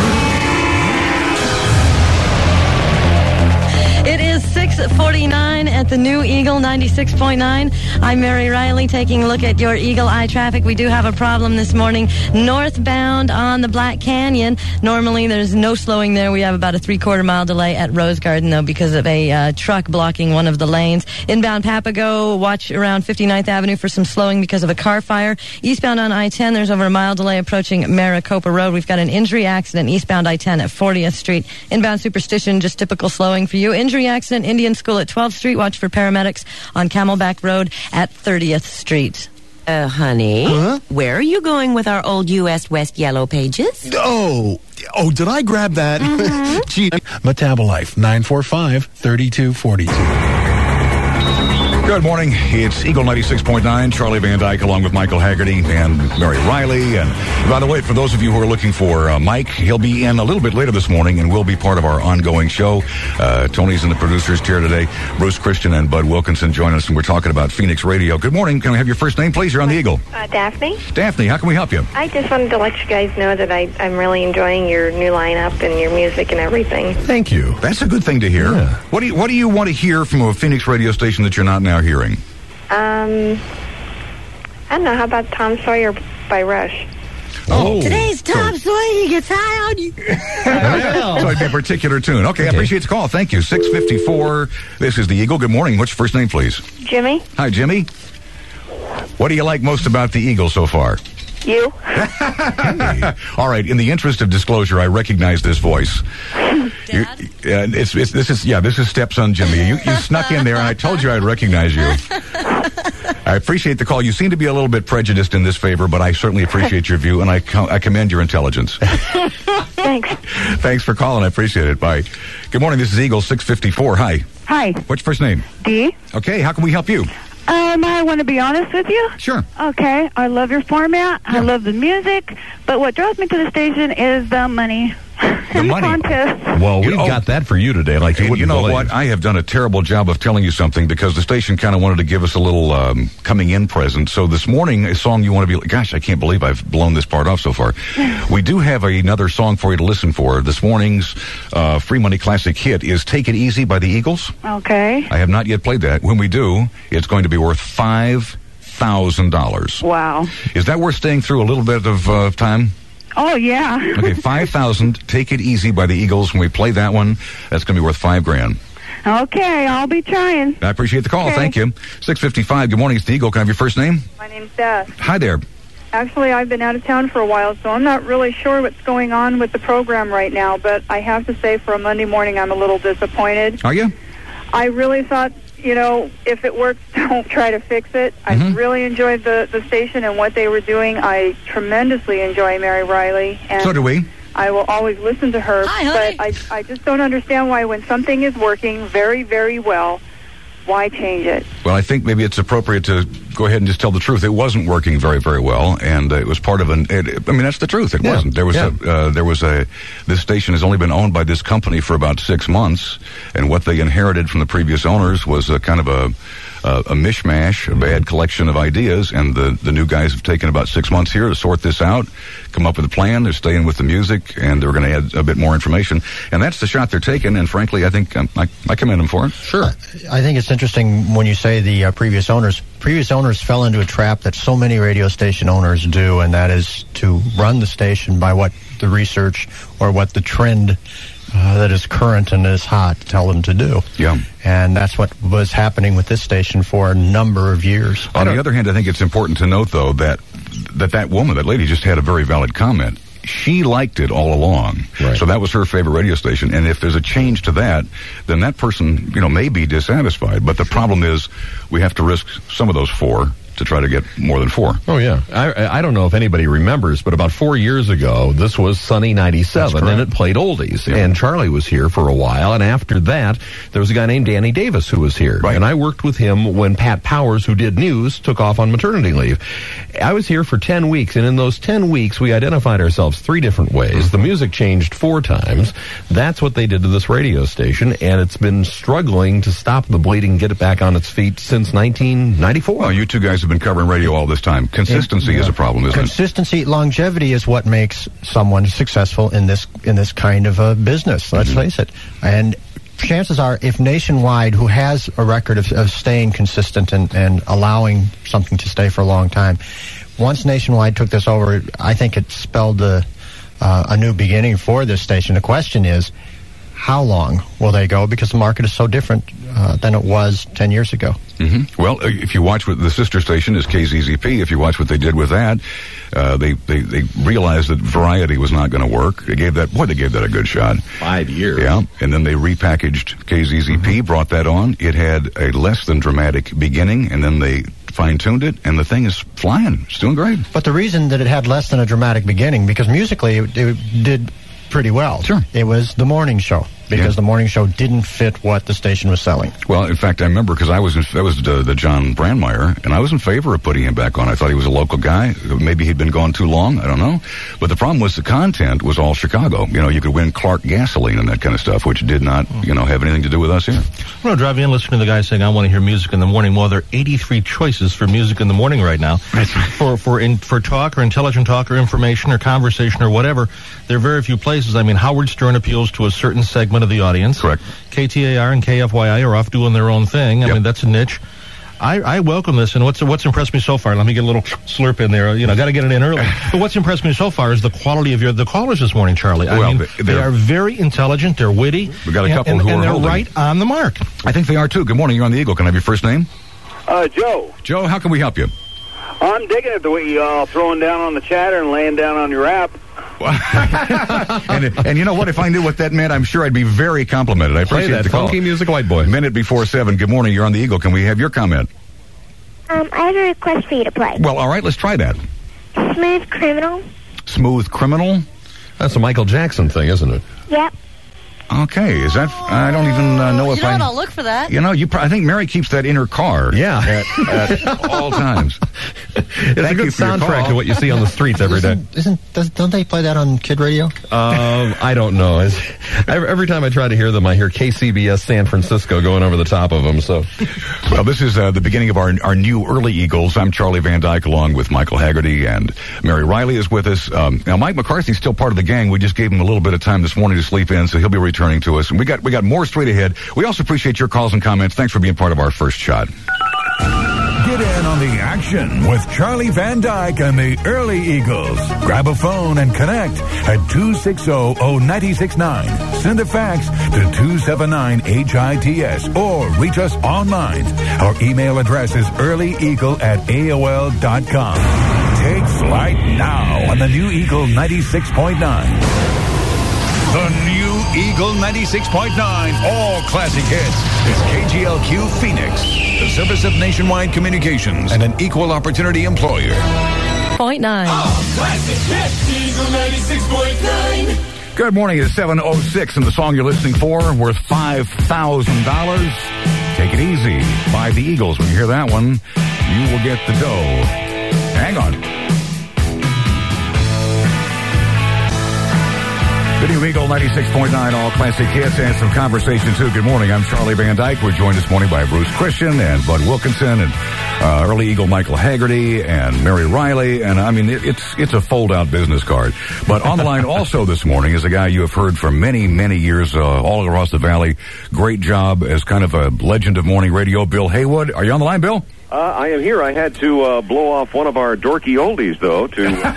It is 6:49 at the new Eagle 96.9. I'm Mary Riley taking a look at your Eagle Eye traffic. We do have a problem this morning. Northbound on the Black Canyon. Normally there's no slowing there. We have about a 3/4 mile delay at Rose Garden, though, because of a truck blocking one of the lanes. Inbound Papago, watch around 59th Avenue for some slowing because of a car fire. Eastbound on I-10, there's over a mile delay approaching Maricopa Road. We've got an injury accident eastbound I-10 at 40th Street. Inbound Superstition, just typical slowing for you. Injury accident, Indian School at 12th Street. Watch for paramedics on Camelback Road at 30th Street. Honey, where are you going with our old U.S. West Yellow Pages? Oh, did I grab that? Gee, Metabolife, 945-3242. Good morning. It's Eagle 96.9. Charlie Van Dyke along with Michael Haggerty and Mary Riley. And by the way, for those of you who are looking for Mike, he'll be in a little bit later this morning and will be part of our ongoing show. Tony's in the producer's chair today. Bruce Christian and Bud Wilkinson join us, and we're talking about Phoenix Radio. Good morning. Can I have your first name, please? You're on the Eagle. Daphne. Daphne, how can we help you? I just wanted to let you guys know that I'm really enjoying your new lineup and your music and everything. Thank you. That's a good thing to hear. Yeah. What do you want to hear from a Phoenix radio station that you're not now hearing? I don't know. How about Tom Sawyer by Rush? Oh, today's Tom Sawyer gets high on you. So it'd be a particular tune. Okay, I appreciate the call. Thank you. 6:54. This is the Eagle. Good morning. What's your first name, please? Jimmy. Hi, Jimmy. What do you like most about the Eagle so far? You. All right. In the interest of disclosure, I recognize this voice. This is stepson Jimmy. You snuck in there, and I told you I'd recognize you. I appreciate the call. You seem to be a little bit prejudiced in this favor, but I certainly appreciate your view, and I commend your intelligence. Thanks. Thanks for calling. I appreciate it. Bye. Good morning. This is Eagle 654. Hi. Hi. What's your first name? Dee. Okay. How can we help you? I want to be honest with you. Sure. Okay. I love your format. Yeah. I love the music. But what draws me to the station is the money. The money. Contest. Well, we've got that for you today. Like you know what? I have done a terrible job of telling you something because the station kind of wanted to give us a little coming in present. So this morning, a song you want to be... Gosh, I can't believe I've blown this part off so far. We do have another song for you to listen for. This morning's free money classic hit is Take It Easy by the Eagles. Okay. I have not yet played that. When we do, it's going to be worth $5,000. Wow. Is that worth staying through a little bit of time? Oh, yeah. Okay, 5,000. Take It Easy by the Eagles. When we play that one, that's going to be worth $5,000. Okay, I'll be trying. I appreciate the call. Okay. Thank you. 6:55. Good morning. It's the Eagle. Can I have your first name? My name's Beth. Hi there. Actually, I've been out of town for a while, so I'm not really sure what's going on with the program right now, but I have to say for a Monday morning, I'm a little disappointed. Are you? I really thought, if it works, don't try to fix it. I really enjoyed the station and what they were doing. I tremendously enjoy Mary Riley. And so do we. I will always listen to her. Hi, but I just don't understand why when something is working very, very well, why change it? Well, I think maybe it's appropriate to go ahead and just tell the truth. It wasn't working very, very well, and it was part of that's the truth. It wasn't. There was this station has only been owned by this company for about 6 months, and what they inherited from the previous owners was a kind of a mishmash, a bad collection of ideas, and the new guys have taken about 6 months here to sort this out, come up with a plan. They're staying with the music, and they're going to add a bit more information, and that's the shot they're taking, and frankly, I think I commend them for it. Sure. I think it's interesting when you say the previous owners. Previous owners fell into a trap that so many radio station owners do, and that is to run the station by what the research or what the trend that is current and is hot tell them to do. Yeah. And that's what was happening with this station for a number of years. On the other hand, I think it's important to note, though, that woman, that lady, just had a very valid comment. She liked it all along. Right. So that was her favorite radio station. And if there's a change to that, then that person, may be dissatisfied. But the problem is we have to risk some of those 4 to try to get more than 4. Oh, yeah. I don't know if anybody remembers, but about 4 years ago, this was Sunny 97, and it played oldies. Yeah. And Charlie was here for a while, and after that, there was a guy named Danny Davis who was here. Right. And I worked with him when Pat Powers, who did news, took off on maternity leave. I was here for 10 weeks, and in those 10 weeks, we identified ourselves 3 different ways. The music changed 4 times. That's what they did to this radio station, and it's been struggling to stop the bleeding, get it back on its feet since 1994. Well, you two guys have been covering radio all this time. Consistency is a problem, isn't it? Consistency, longevity is what makes someone successful in this kind of a business. Let's face it. And chances are, if Nationwide, who has a record of staying consistent and allowing something to stay for a long time, once Nationwide took this over, I think it spelled a new beginning for this station. The question is, how long will they go? Because the market is so different than it was 10 years ago. Mm-hmm. Well, if you watch what the sister station is KZZP, if you watch what they did with that, they realized that variety was not going to work. They gave that a good shot. 5 years. Yeah, and then they repackaged KZZP, brought that on. It had a less than dramatic beginning, and then they fine-tuned it, and the thing is flying. It's doing great. But the reason that it had less than a dramatic beginning, because musically it did pretty well. Sure. It was the morning show, because the morning show didn't fit what the station was selling. Well, in fact, I remember, because that was the John Brandmeier, and I was in favor of putting him back on. I thought he was a local guy. Maybe he'd been gone too long. I don't know. But the problem was the content was all Chicago. You know, you could win Clark gasoline and that kind of stuff, which did not, have anything to do with us here. I'm going to drive in listening to the guy saying, I want to hear music in the morning. Well, there are 83 choices for music in the morning right now. For talk or intelligent talk or information or conversation or whatever, there are very few places. I mean, Howard Stern appeals to a certain segment of the audience. Correct. KTAR and KFYI are off doing their own thing. I mean, that's a niche. I welcome this, and what's impressed me so far, let me get a little slurp in there, got to get it in early. But what's impressed me so far is the quality of the callers this morning, Charlie. I mean, they are very intelligent, they're witty. We got a couple who are they're holding. Right on the mark. I think they are too. Good morning, you're on the Eagle. Can I have your first name? Joe. Joe, how can we help you? I'm digging it the way you all throwing down on the chatter and laying down on your app. and you know what? If I knew what that meant, I'm sure I'd be very complimented. I appreciate that the call. Funky music, white boy. Minute before 7. Good morning. You're on the Eagle. Can we have your comment? I have a request for you to play. Well, all right. Let's try that. Smooth Criminal. Smooth Criminal? That's a Michael Jackson thing, isn't it? Yep. Okay, is that? I don't even know if I'll look for that. I think Mary keeps that in her car. Yeah, at all times. It's a good soundtrack to what you see on the streets every day. Don't they play that on Kid Radio? I don't know. Every time I try to hear them, I hear KCBS San Francisco going over the top of them. So, well, this is the beginning of our new early Eagles. I'm Charlie Van Dyke, along with Michael Haggerty, and Mary Riley is with us. Now, Mike McCarthy's still part of the gang. We just gave him a little bit of time this morning to sleep in, so he'll be returning to us. And we got more straight ahead. We also appreciate your calls and comments. Thanks for being part of our first shot. Get in on the action with Charlie Van Dyke and the Early Eagles. Grab a phone and connect at 260-0969. Send a fax to 279-HITS or reach us online. Our email address is earlyeagle@AOL.com. Take flight now on the new Eagle 96.9. The new Eagle 96.9 All Classic Hits is KGLQ Phoenix, the service of Nationwide Communications and an equal opportunity employer. 0.9. All Classic Hits, Eagle 96.9. Good morning. It's 7:06, and the song you're listening for worth $5,000. Take it easy. By the Eagles. When you hear that one, you will get the dough. Hang on. The new Eagle 96.9 All Classic Hits and some conversation, too. Good morning. I'm Charlie Van Dyke. We're joined this morning by Bruce Christian and Bud Wilkinson and early Eagle Michael Haggerty and Mary Riley. And, I mean, it's a fold-out business card. But on the line also this morning is a guy you have heard for many, many years all across the valley. Great job as kind of a legend of morning radio, Bill Haywood. Are you on the line, Bill? I am here. I had to blow off one of our dorky oldies, though.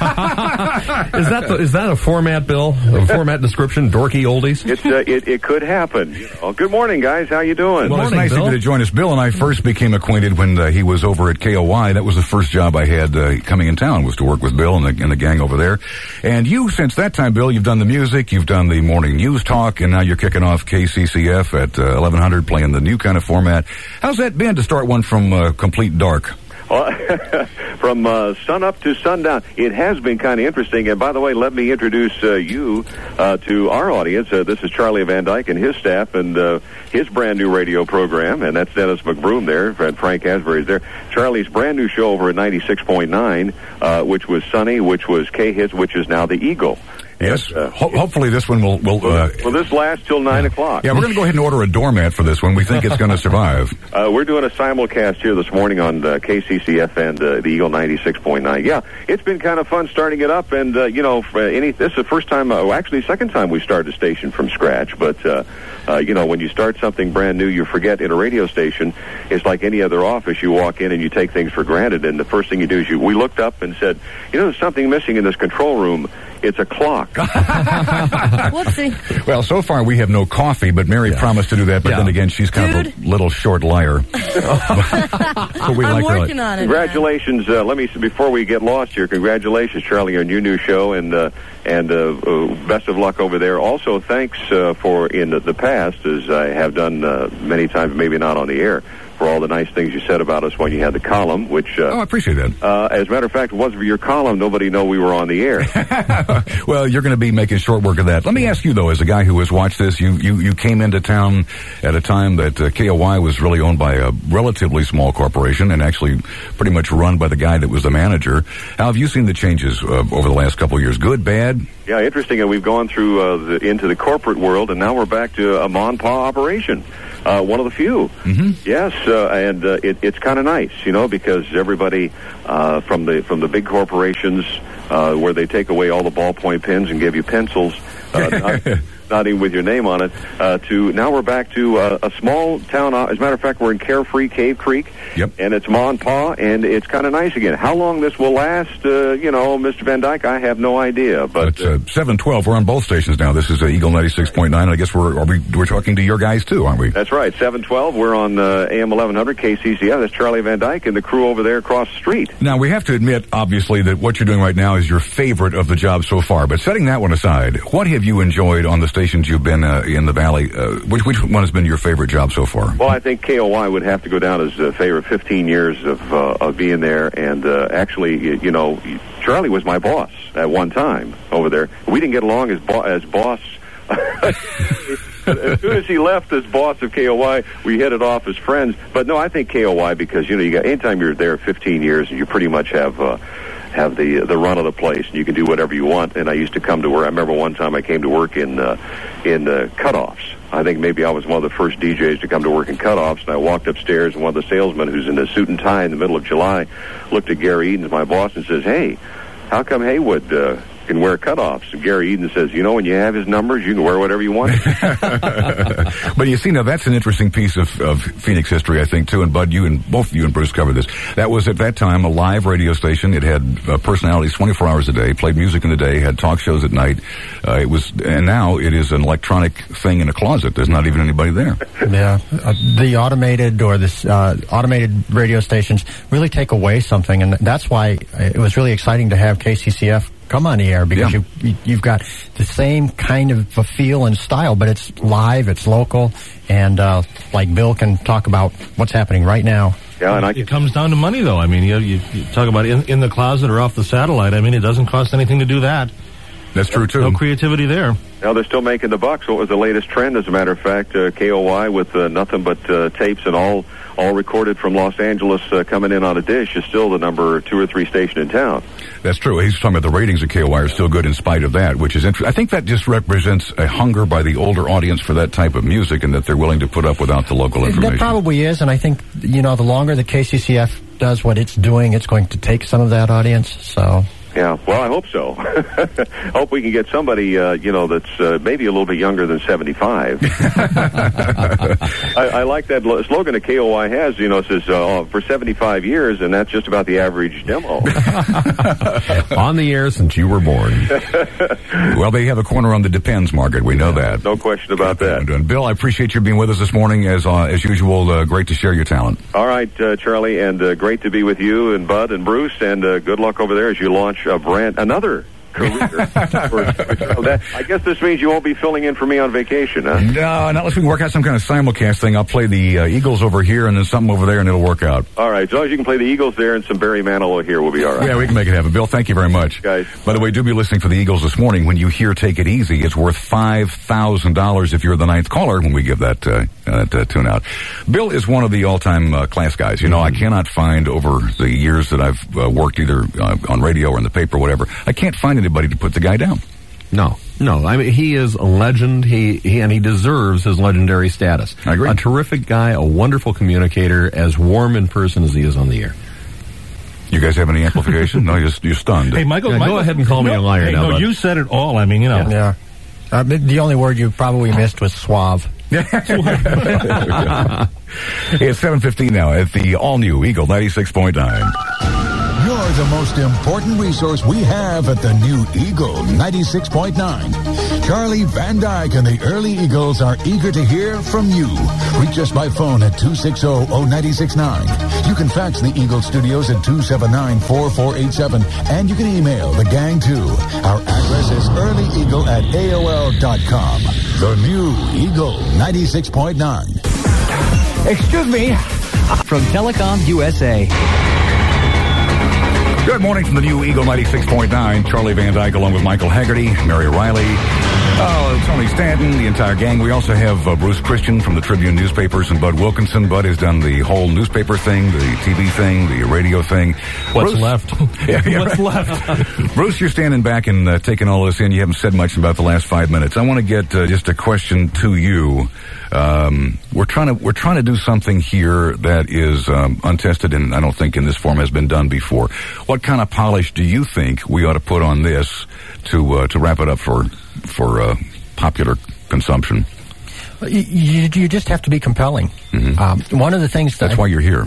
Is that a format, Bill? A format description? Dorky oldies? It could happen. Good morning, guys. How you doing? Well, it's nice of you to join us. Bill and I first became acquainted when he was over at KOY. That was the first job I had coming in town, was to work with Bill and the gang over there. And you, since that time, Bill, you've done the music, you've done the morning news talk, and now you're kicking off KCCF at 1100, playing the new kind of format. How's that been to start one from complete dark? From sun up to sundown. It has been kind of interesting. And by the way, let me introduce you to our audience. This is Charlie Van Dyke and his staff and his brand new radio program. And that's Dennis McBroom there. And Frank Asbury's there. Charlie's brand new show over at 96.9, which was Sunny, which was K-Hits, which is now the Eagle. Yes. Hopefully this one will this lasts till 9 o'clock. Yeah, we're going to go ahead and order a doormat for this one. We think it's going to survive. We're doing a simulcast here this morning on KCCF and the Eagle 96.9. Yeah, it's been kind of fun starting it up. And, this is the first time, actually second time we started a station from scratch. But, when you start something brand new, you forget in a radio station, it's like any other office. You walk in and you take things for granted. And the first thing you do is we looked up and said, there's something missing in this control room. It's a clock. Whoopsie. Well, so far we have no coffee, but Mary promised to do that. But then again, she's kind of a little short liar. I'm working on it. Congratulations. Let me before we get lost here. Congratulations, Charlie, on your new show, and best of luck over there. Also, thanks for in the past, as I have done many times, maybe not on the air, for all the nice things you said about us when you had the column, which... I appreciate that. As a matter of fact, if it wasn't for your column, nobody know we were on the air. Well, you're going to be making short work of that. Let me ask you, though, as a guy who has watched this, you came into town at a time that KOY was really owned by a relatively small corporation and actually pretty much run by the guy that was the manager. How have you seen the changes over the last couple of years? Good, bad? Yeah, interesting. And we've gone through into the corporate world, and now we're back to a ma-and-pa operation. One of the few. Mm-hmm. Yes, and it's kind of nice, because everybody from the big corporations where they take away all the ballpoint pens and give you pencils, not even with your name on it, to now we're back to a small town. As a matter of fact, we're in Carefree Cave Creek, and it's Ma and Pa, and it's kind of nice again. How long this will last, Mr. Van Dyke, I have no idea. But 712, we're on both stations now. This is Eagle 96.9. I guess we're talking to your guys too, aren't we? That's right, 712. We're on AM 1100 KCCF. That's Charlie Van Dyke and the crew over there across the street. Now, we have to admit, obviously, that what you're doing right now is your favorite of the job so far. But setting that one aside, what have you enjoyed on the stations you've been in the Valley? Which one has been your favorite job so far? Well, I think KOY would have to go down as a favorite. 15 years of being there, and actually, Charlie was my boss at one time over there. We didn't get along as boss. As soon as he left as boss of KOY, we hit it off as friends. But no, I think KOY because you got anytime you're there 15 years, and you pretty much have the run of the place, and you can do whatever you want. And I used to come to work. I remember one time I came to work in Cutoffs. I think maybe I was one of the first DJs to come to work in Cutoffs, and I walked upstairs, and one of the salesmen who's in a suit and tie in the middle of July looked at Gary Edens, my boss, and says, "Hey, how come Haywood can wear Cutoffs?" And Gary Edens says, when you have his numbers, you can wear whatever you want. But you see, now that's an interesting piece of Phoenix history, I think, too. And Bud, both you and Bruce covered this. That was, at that time, a live radio station. It had personalities 24 hours a day, played music in the day, had talk shows at night. And now it is an electronic thing in a closet. There's not even anybody there. Yeah. The automated or this automated radio stations really take away something. And that's why it was really exciting to have KCCF come on the air, because you've got the same kind of a feel and style, but it's live, it's local, and like Bill can talk about what's happening right now. Yeah, and it comes down to money, though. I mean, you talk about in the closet or off the satellite. I mean, it doesn't cost anything to do that. That's true, too. No creativity there. Now, they're still making the bucks. What was the latest trend? As a matter of fact, KOY with nothing but tapes and all recorded from Los Angeles coming in on a dish is still the number 2 or 3 station in town. That's true. He's talking about the ratings of KOY are still good in spite of that, which is interesting. I think that just represents a hunger by the older audience for that type of music, and that they're willing to put up without the local information. That probably is, and I think, the longer the KCCF does what it's doing, it's going to take some of that audience, so... Yeah, well, I hope so. Hope we can get somebody, that's maybe a little bit younger than 75. I like that slogan that KOY has, says for 75 years, and that's just about the average demo. On the air since you were born. Well, they have a corner on the Depends market. We know that. No question about that. And Bill, I appreciate you being with us this morning. As usual, great to share your talent. All right, Charlie, and great to be with you and Bud and Bruce, and good luck over there as you launch another career. I guess this means you won't be filling in for me on vacation, huh? No, not unless we can work out some kind of simulcast thing. I'll play the Eagles over here and then something over there, and it'll work out. All right, as long as you can play the Eagles there and some Barry Manilow here, we'll be all right. Yeah, we can make it happen. Bill, thank you very much. Guys. By the way, do be listening for the Eagles this morning. When you hear Take It Easy, it's worth $5,000 if you're the ninth caller when we give that tune out. Bill is one of the all-time class guys. You know, I cannot find over the years that I've worked either on radio or in the paper or whatever, I can't find anybody to put the guy down. No. I mean, he is a legend. He deserves his legendary status. I agree. A terrific guy, a wonderful communicator, as warm in person as he is on the air. You guys have any amplification? No, you're stunned. Hey, Michael, go ahead and call me a liar hey, now. No, you said it all. I mean, you know. Yeah. The only word you probably missed was suave. It's 7:15 now at the all-new Eagle 96.9. You're the most important resource we have at the new Eagle 96.9. Charlie Van Dyke and the Early Eagles are eager to hear from you. Reach us by phone at 260-0969. You can fax the Eagle Studios at 279-4487, and you can email the gang too. Our address is earlyeagle@aol.com. The new Eagle 96.9. Excuse me, from Telecom USA. Good morning from the new Eagle 96.9. Charlie Van Dyke along with Michael Haggerty, Mary Riley, Tony Stanton, the entire gang. We also have Bruce Christian from the Tribune newspapers and Bud Wilkinson. Bud has done the whole newspaper thing, the TV thing, the radio thing. What's Bruce, left? What's left? Bruce, you're standing back and taking all this in. You haven't said much about the last 5 minutes. I want to get just a question to you. We're trying to do something here that is untested, and I don't think in this form has been done before. What kind of polish do you think we ought to put on this to wrap it up for popular consumption? You just have to be compelling. Mm-hmm. One of the things that's why you're here.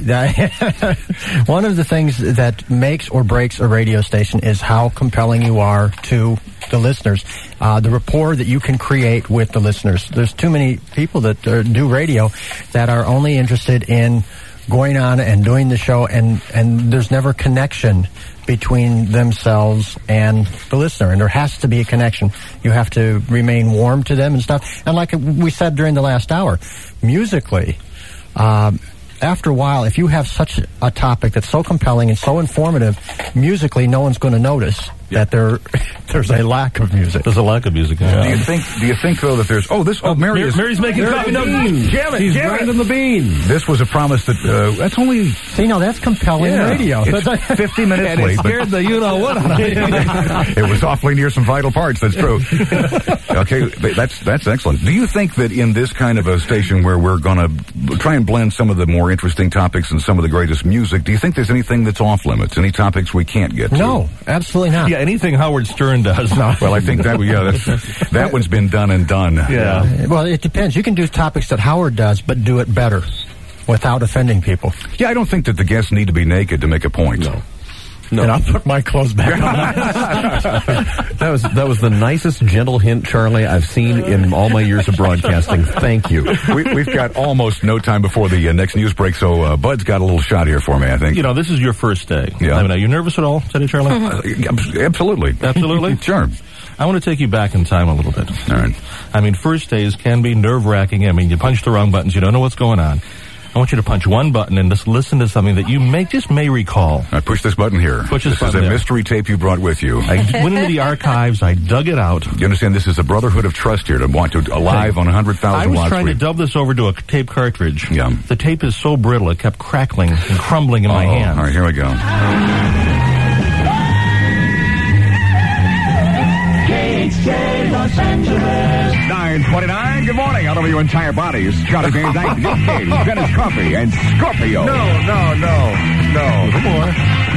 One of the things that makes or breaks a radio station is how compelling you are to the listeners. The rapport that you can create with the listeners. There's too many people that do radio that are only interested in going on and doing the show, and there's never connection between themselves and the listener, and there has to be a connection. You have to remain warm to them and stuff. And like we said during the last hour, musically, after a while, if you have such a topic that's so compelling and so informative, musically, no one's going to notice that there's a lack of music. There's a lack of music. Yeah. Do you think though that there's Mary's making coffee. No, jam it, she's grinding the bean. This was a promise that that's only that's compelling radio. It's 50 minutes and late. It scared the you-know-what out of me. It was awfully near some vital parts. That's true. Okay, that's excellent. Do you think that in this kind of a station where we're going to try and blend some of the more interesting topics and some of the greatest music, do you think there's anything that's off limits? Any topics we can't get to? No, absolutely not. Yeah, anything Howard Stern does. Well, I think that that one's been done and done. Yeah. Well, it depends. You can do topics that Howard does, but do it better without offending people. Yeah, I don't think that the guests need to be naked to make a point. No. And I'll put my clothes back on. That was the nicest gentle hint, Charlie, I've seen in all my years of broadcasting. Thank you. We've got almost no time before the next news break, so Bud's got a little shot here for me, I think. You know, this is your first day. Yeah. I mean, are you nervous at all today, Charlie? Absolutely. Absolutely? Sure. I want to take you back in time a little bit. All right. I mean, first days can be nerve-wracking. I mean, you punch the wrong buttons. You don't know what's going on. I want you to punch one button and just listen to something that you may recall. I push this button here. Push this button is a there. mystery tape you brought with you. I went into the archives. I dug it out. You understand this is a brotherhood of trust here to want to alive on 100,000 watts. I was trying to dub this over to a tape cartridge. Yeah. The tape is so brittle it kept crackling and crumbling in my hands. All right, here we go. KHJ Los Angeles. 9:29. Good morning. Out over your entire bodies. Charlie Van Dyke, Nick Cage, Dennis Coffey, and Scorpio. No. Come on.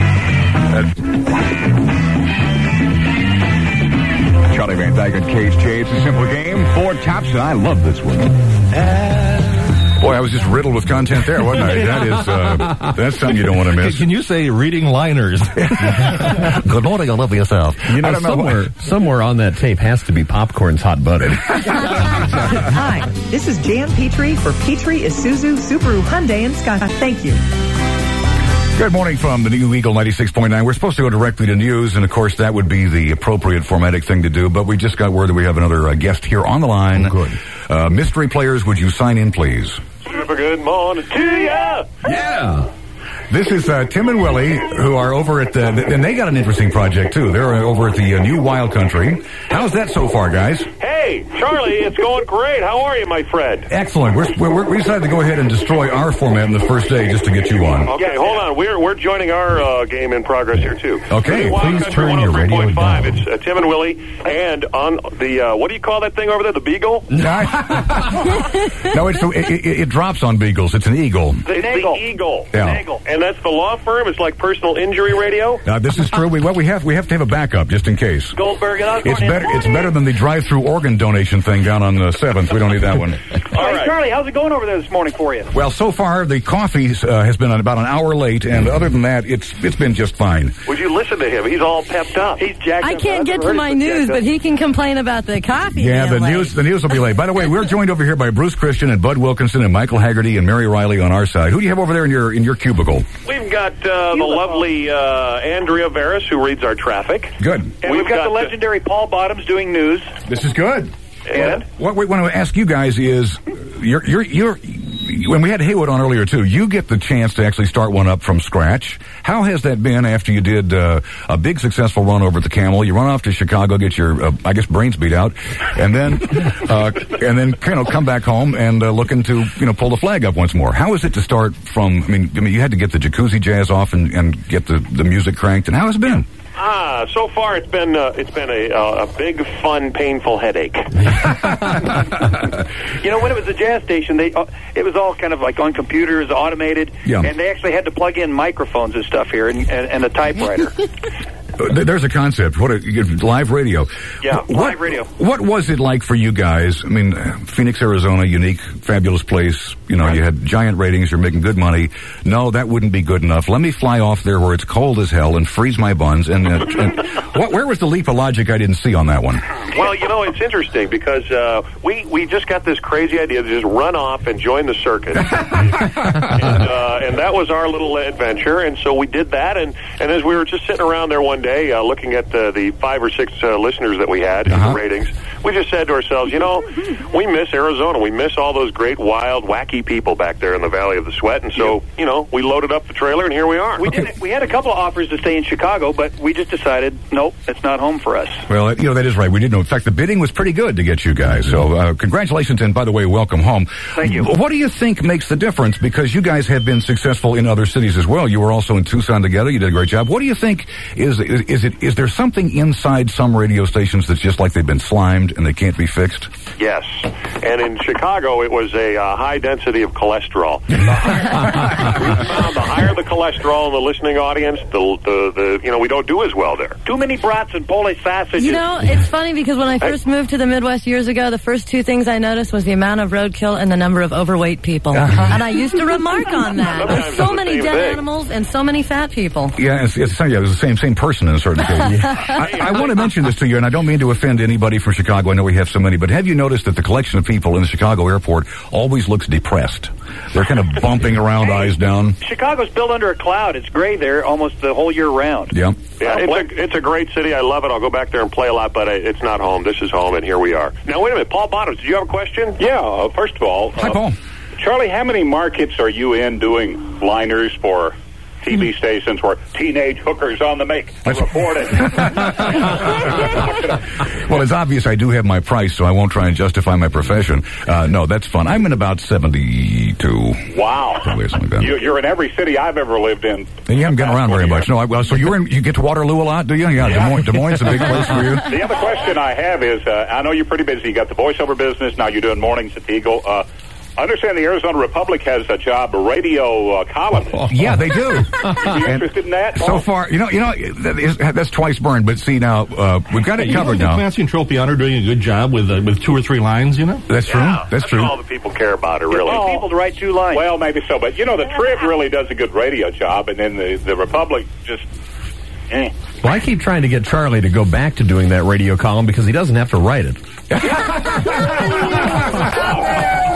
Charlie Van Dyke and KHJ. It's a simple game. 4 taps, and I love this one. Boy, I was just riddled with content there, wasn't I? That's something you don't want to miss. Can you say reading liners? Good morning, I love yourself. You know, somewhere on that tape has to be Popcorn's Hot Button. Hi, this is Jan Petrie for Petrie Isuzu, Subaru, Hyundai, and Scott. Thank you. Good morning from the New Eagle 96.9. We're supposed to go directly to news, and of course that would be the appropriate formatic thing to do, but we just got word that we have another guest here on the line. Good. Mystery players, would you sign in, please? Super good morning to ya! Yeah! This is Tim and Willie, who are over at and they got an interesting project, too. They're over at the New Wild Country. How's that so far, guys? Hey, Charlie, it's going great. How are you, my friend? Excellent. We decided to go ahead and destroy our format in the first day just to get you on. Okay, hold on. We're joining our game in progress here, too. Okay, please turn your radio down. It's Tim and Willie, and on the, what do you call that thing over there, the Beagle? No, it drops on Beagles. It's an eagle. It's the Eagle. Yeah. And that's the law firm. It's like personal injury radio. This is true. We have to have a backup just in case. Goldberg and Osborne. It's better than the drive-through organ donation thing down on the 7th. We don't need that one. All right. Charlie, how's it going over there this morning for you? Well, so far the coffee has been about an hour late, and other than that, it's been just fine. Would you listen to him? He's all pepped up. He's jacked up. I can't get to my news, but he can complain about the coffee. Yeah, the being news will be late. By the way, we're joined over here by Bruce Christian and Bud Wilkinson and Michael Haggerty and Mary Riley on our side. Who do you have over there in your cubicle? We've got the lovely Andrea Veris, who reads our traffic. Good. And we've got the legendary Paul Bottoms doing news. This is good. And what we want to ask you guys is, when we had Haywood on earlier too, you get the chance to actually start one up from scratch. How has that been after you did a big successful run over at the Camel? You run off to Chicago, get your brains beat out, and then come back home and looking to pull the flag up once more. How is it to start from? I mean, you had to get the jacuzzi jazz off and get the music cranked. And how has it been? So far it's been a big, fun, painful headache. When it was a jazz station, it was all kind of like on computers, automated, and they actually had to plug in microphones and stuff here and a typewriter. There's a concept. Live radio. Yeah, live radio. What was it like for you guys? I mean, Phoenix, Arizona, unique, fabulous place. You had giant ratings. You're making good money. No, that wouldn't be good enough. Let me fly off there where it's cold as hell and freeze my buns. And where was the leap of logic I didn't see on that one? Well, it's interesting because we just got this crazy idea to just run off and join the circus. and that was our little adventure. And so we did that. And as we were just sitting around there one day, looking at the 5 or 6 listeners that we had in the ratings, we just said to ourselves, we miss Arizona. We miss all those great, wild, wacky people back there in the Valley of the Sweat. And so, we loaded up the trailer, and here we are. We had a couple of offers to stay in Chicago, but we just decided, nope, it's not home for us. Well, that is right. We did know. In fact, the bidding was pretty good to get you guys. So congratulations, and by the way, welcome home. Thank you. What do you think makes the difference? Because you guys have been successful in other cities as well. You were also in Tucson together. You did a great job. What do you think is there something inside some radio stations that's just like they've been slimed and they can't be fixed? Yes. And in Chicago, it was a high density of cholesterol. We found the higher the cholesterol in the listening audience, we don't do as well there. Too many brats and Polish sausages. It's funny because when I first moved to the Midwest years ago, the first 2 things I noticed was the amount of roadkill and the number of overweight people. And I used to remark on that. There's so many dead animals and so many fat people. Yeah, it was the same person in a certain case. I want to mention this to you, and I don't mean to offend anybody from Chicago. I know we have so many, but have you noticed that the collection of people in the Chicago airport always looks depressed? They're kind of bumping around, eyes down. Chicago's built under a cloud. It's gray there almost the whole year round. Yeah. Yeah, it's a great city. I love it. I'll go back there and play a lot, but it's not home. This is home, and here we are. Now, wait a minute. Paul Bottoms, did you have a question? Yeah, first of all. Hi, Paul. Charlie, how many markets are you in doing liners for TV stations where teenage hookers on the make report it? Well, it's obvious I do have my price, so I won't try and justify my profession. No, that's fun. I'm in about 72. Wow. You're in every city I've ever lived in. And you haven't gotten around very much. No, so you get to Waterloo a lot, do you? Yeah. Des Moines is a big place for you. The other question I have is, I know you're pretty busy. You got the voiceover business. Now you're doing mornings at the Eagle. I understand the Arizona Republic has a job, a radio columnist. Yeah, they do. Are you interested in that? So far, that's twice burned. But see, now we've got it covered now. Clancy and Tropiano are doing a good job with 2 or 3 lines. That's true. That's true. All the people care about it, really. People to write 2 lines. Well, maybe so, but the Trib really does a good radio job, and then the Republic just. Well, I keep trying to get Charlie to go back to doing that radio column because he doesn't have to write it.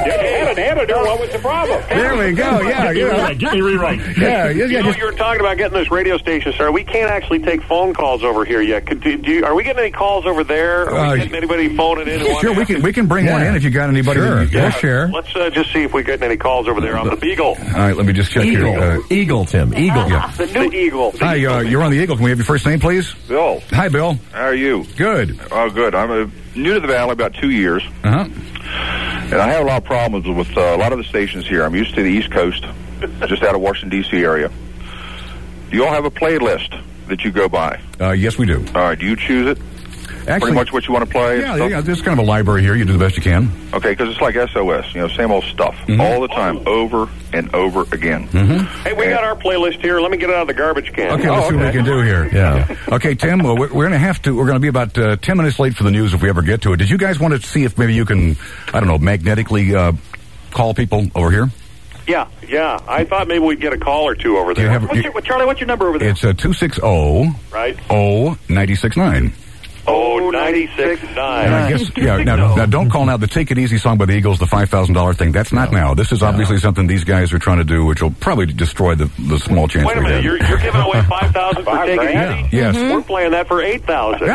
got an editor. What was the problem? There we go. Yeah, Get me rewrite. Yeah, you're talking about getting this radio station started. We can't actually take phone calls over here yet. Are we getting any calls over there? Are we getting anybody phoning in? Sure, we can bring one in if you got anybody. Sure, we'll share. Let's just see if we get any calls over there on the Beagle. All right, let me just check here. Eagle, Tim. Eagle. Yeah. The new Eagle. Hi, you're on the Eagle. Can we have your first name, please? Bill. Hi, Bill. How are you? Good. Oh, good. I'm new to the Valley, about 2 years. Uh-huh. And I have a lot of problems with a lot of the stations here. I'm used to the East Coast, just out of Washington, D.C. area. Do you all have a playlist that you go by? Yes, we do. All right. Do you choose it? Actually, pretty much what you want to play? Yeah, there's kind of a library here. You do the best you can. Okay, because it's like SOS, same old stuff. All the time, over and over again. Mm-hmm. Hey, we got our playlist here. Let me get it out of the garbage can. Okay, let's see what we can do here. Yeah. Okay, Tim, we're going to be about 10 minutes late for the news if we ever get to it. Did you guys want to see if maybe you can, I don't know, magnetically call people over here? Yeah. I thought maybe we'd get a call or two over there. Charlie, what's your number over there? It's 260 right 0969. 0969. And I guess, now don't call now the Take It Easy song by the Eagles, the $5,000 thing. That's not now. This is obviously something these guys are trying to do, which will probably destroy the small chance Wait a minute, you're giving away $5,000 for Take It Easy? Yes. We're playing that for $8,000.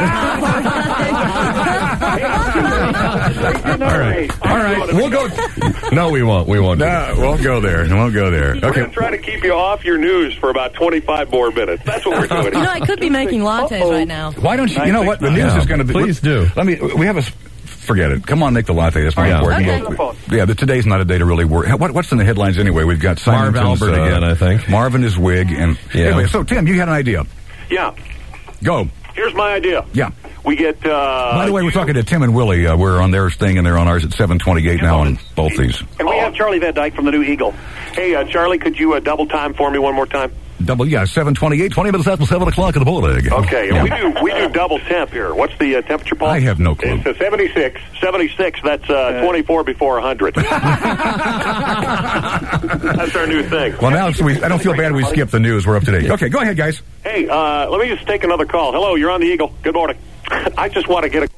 All right. We'll go. No, we won't. We won't. No, won't go there. We're going to try to keep you off your news for about 25 more minutes. That's what we're doing. I could be making lattes right now. Why don't you know what? The news is going to be... Please do. We have a... Forget it. Come on, make the latte. That's more important. Okay. Today's not a day to really worry. What's in the headlines anyway? We've got Marv Albert again, I think. Marvin is wig. And anyway, so, Tim, you had an idea. Yeah. Go. Here's my idea. Yeah. We get... By the way, we're talking to Tim and Willie. We're on their thing, and they're on ours at 7:28 now on both these. And we have Charlie Van Dyke from the new Eagle. Hey, Charlie, could you double time for me one more time? 7:28, 20 minutes after 7 o'clock in the morning. Okay, we do double temp here. What's the temperature, Paul? I have no clue. It's 76. 76, that's 24 before 100. That's our new thing. Well, now I don't feel bad we skipped the news. We're up to date. Okay, go ahead, guys. Hey, let me just take another call. Hello, you're on the Eagle. Good morning. I just want to get a...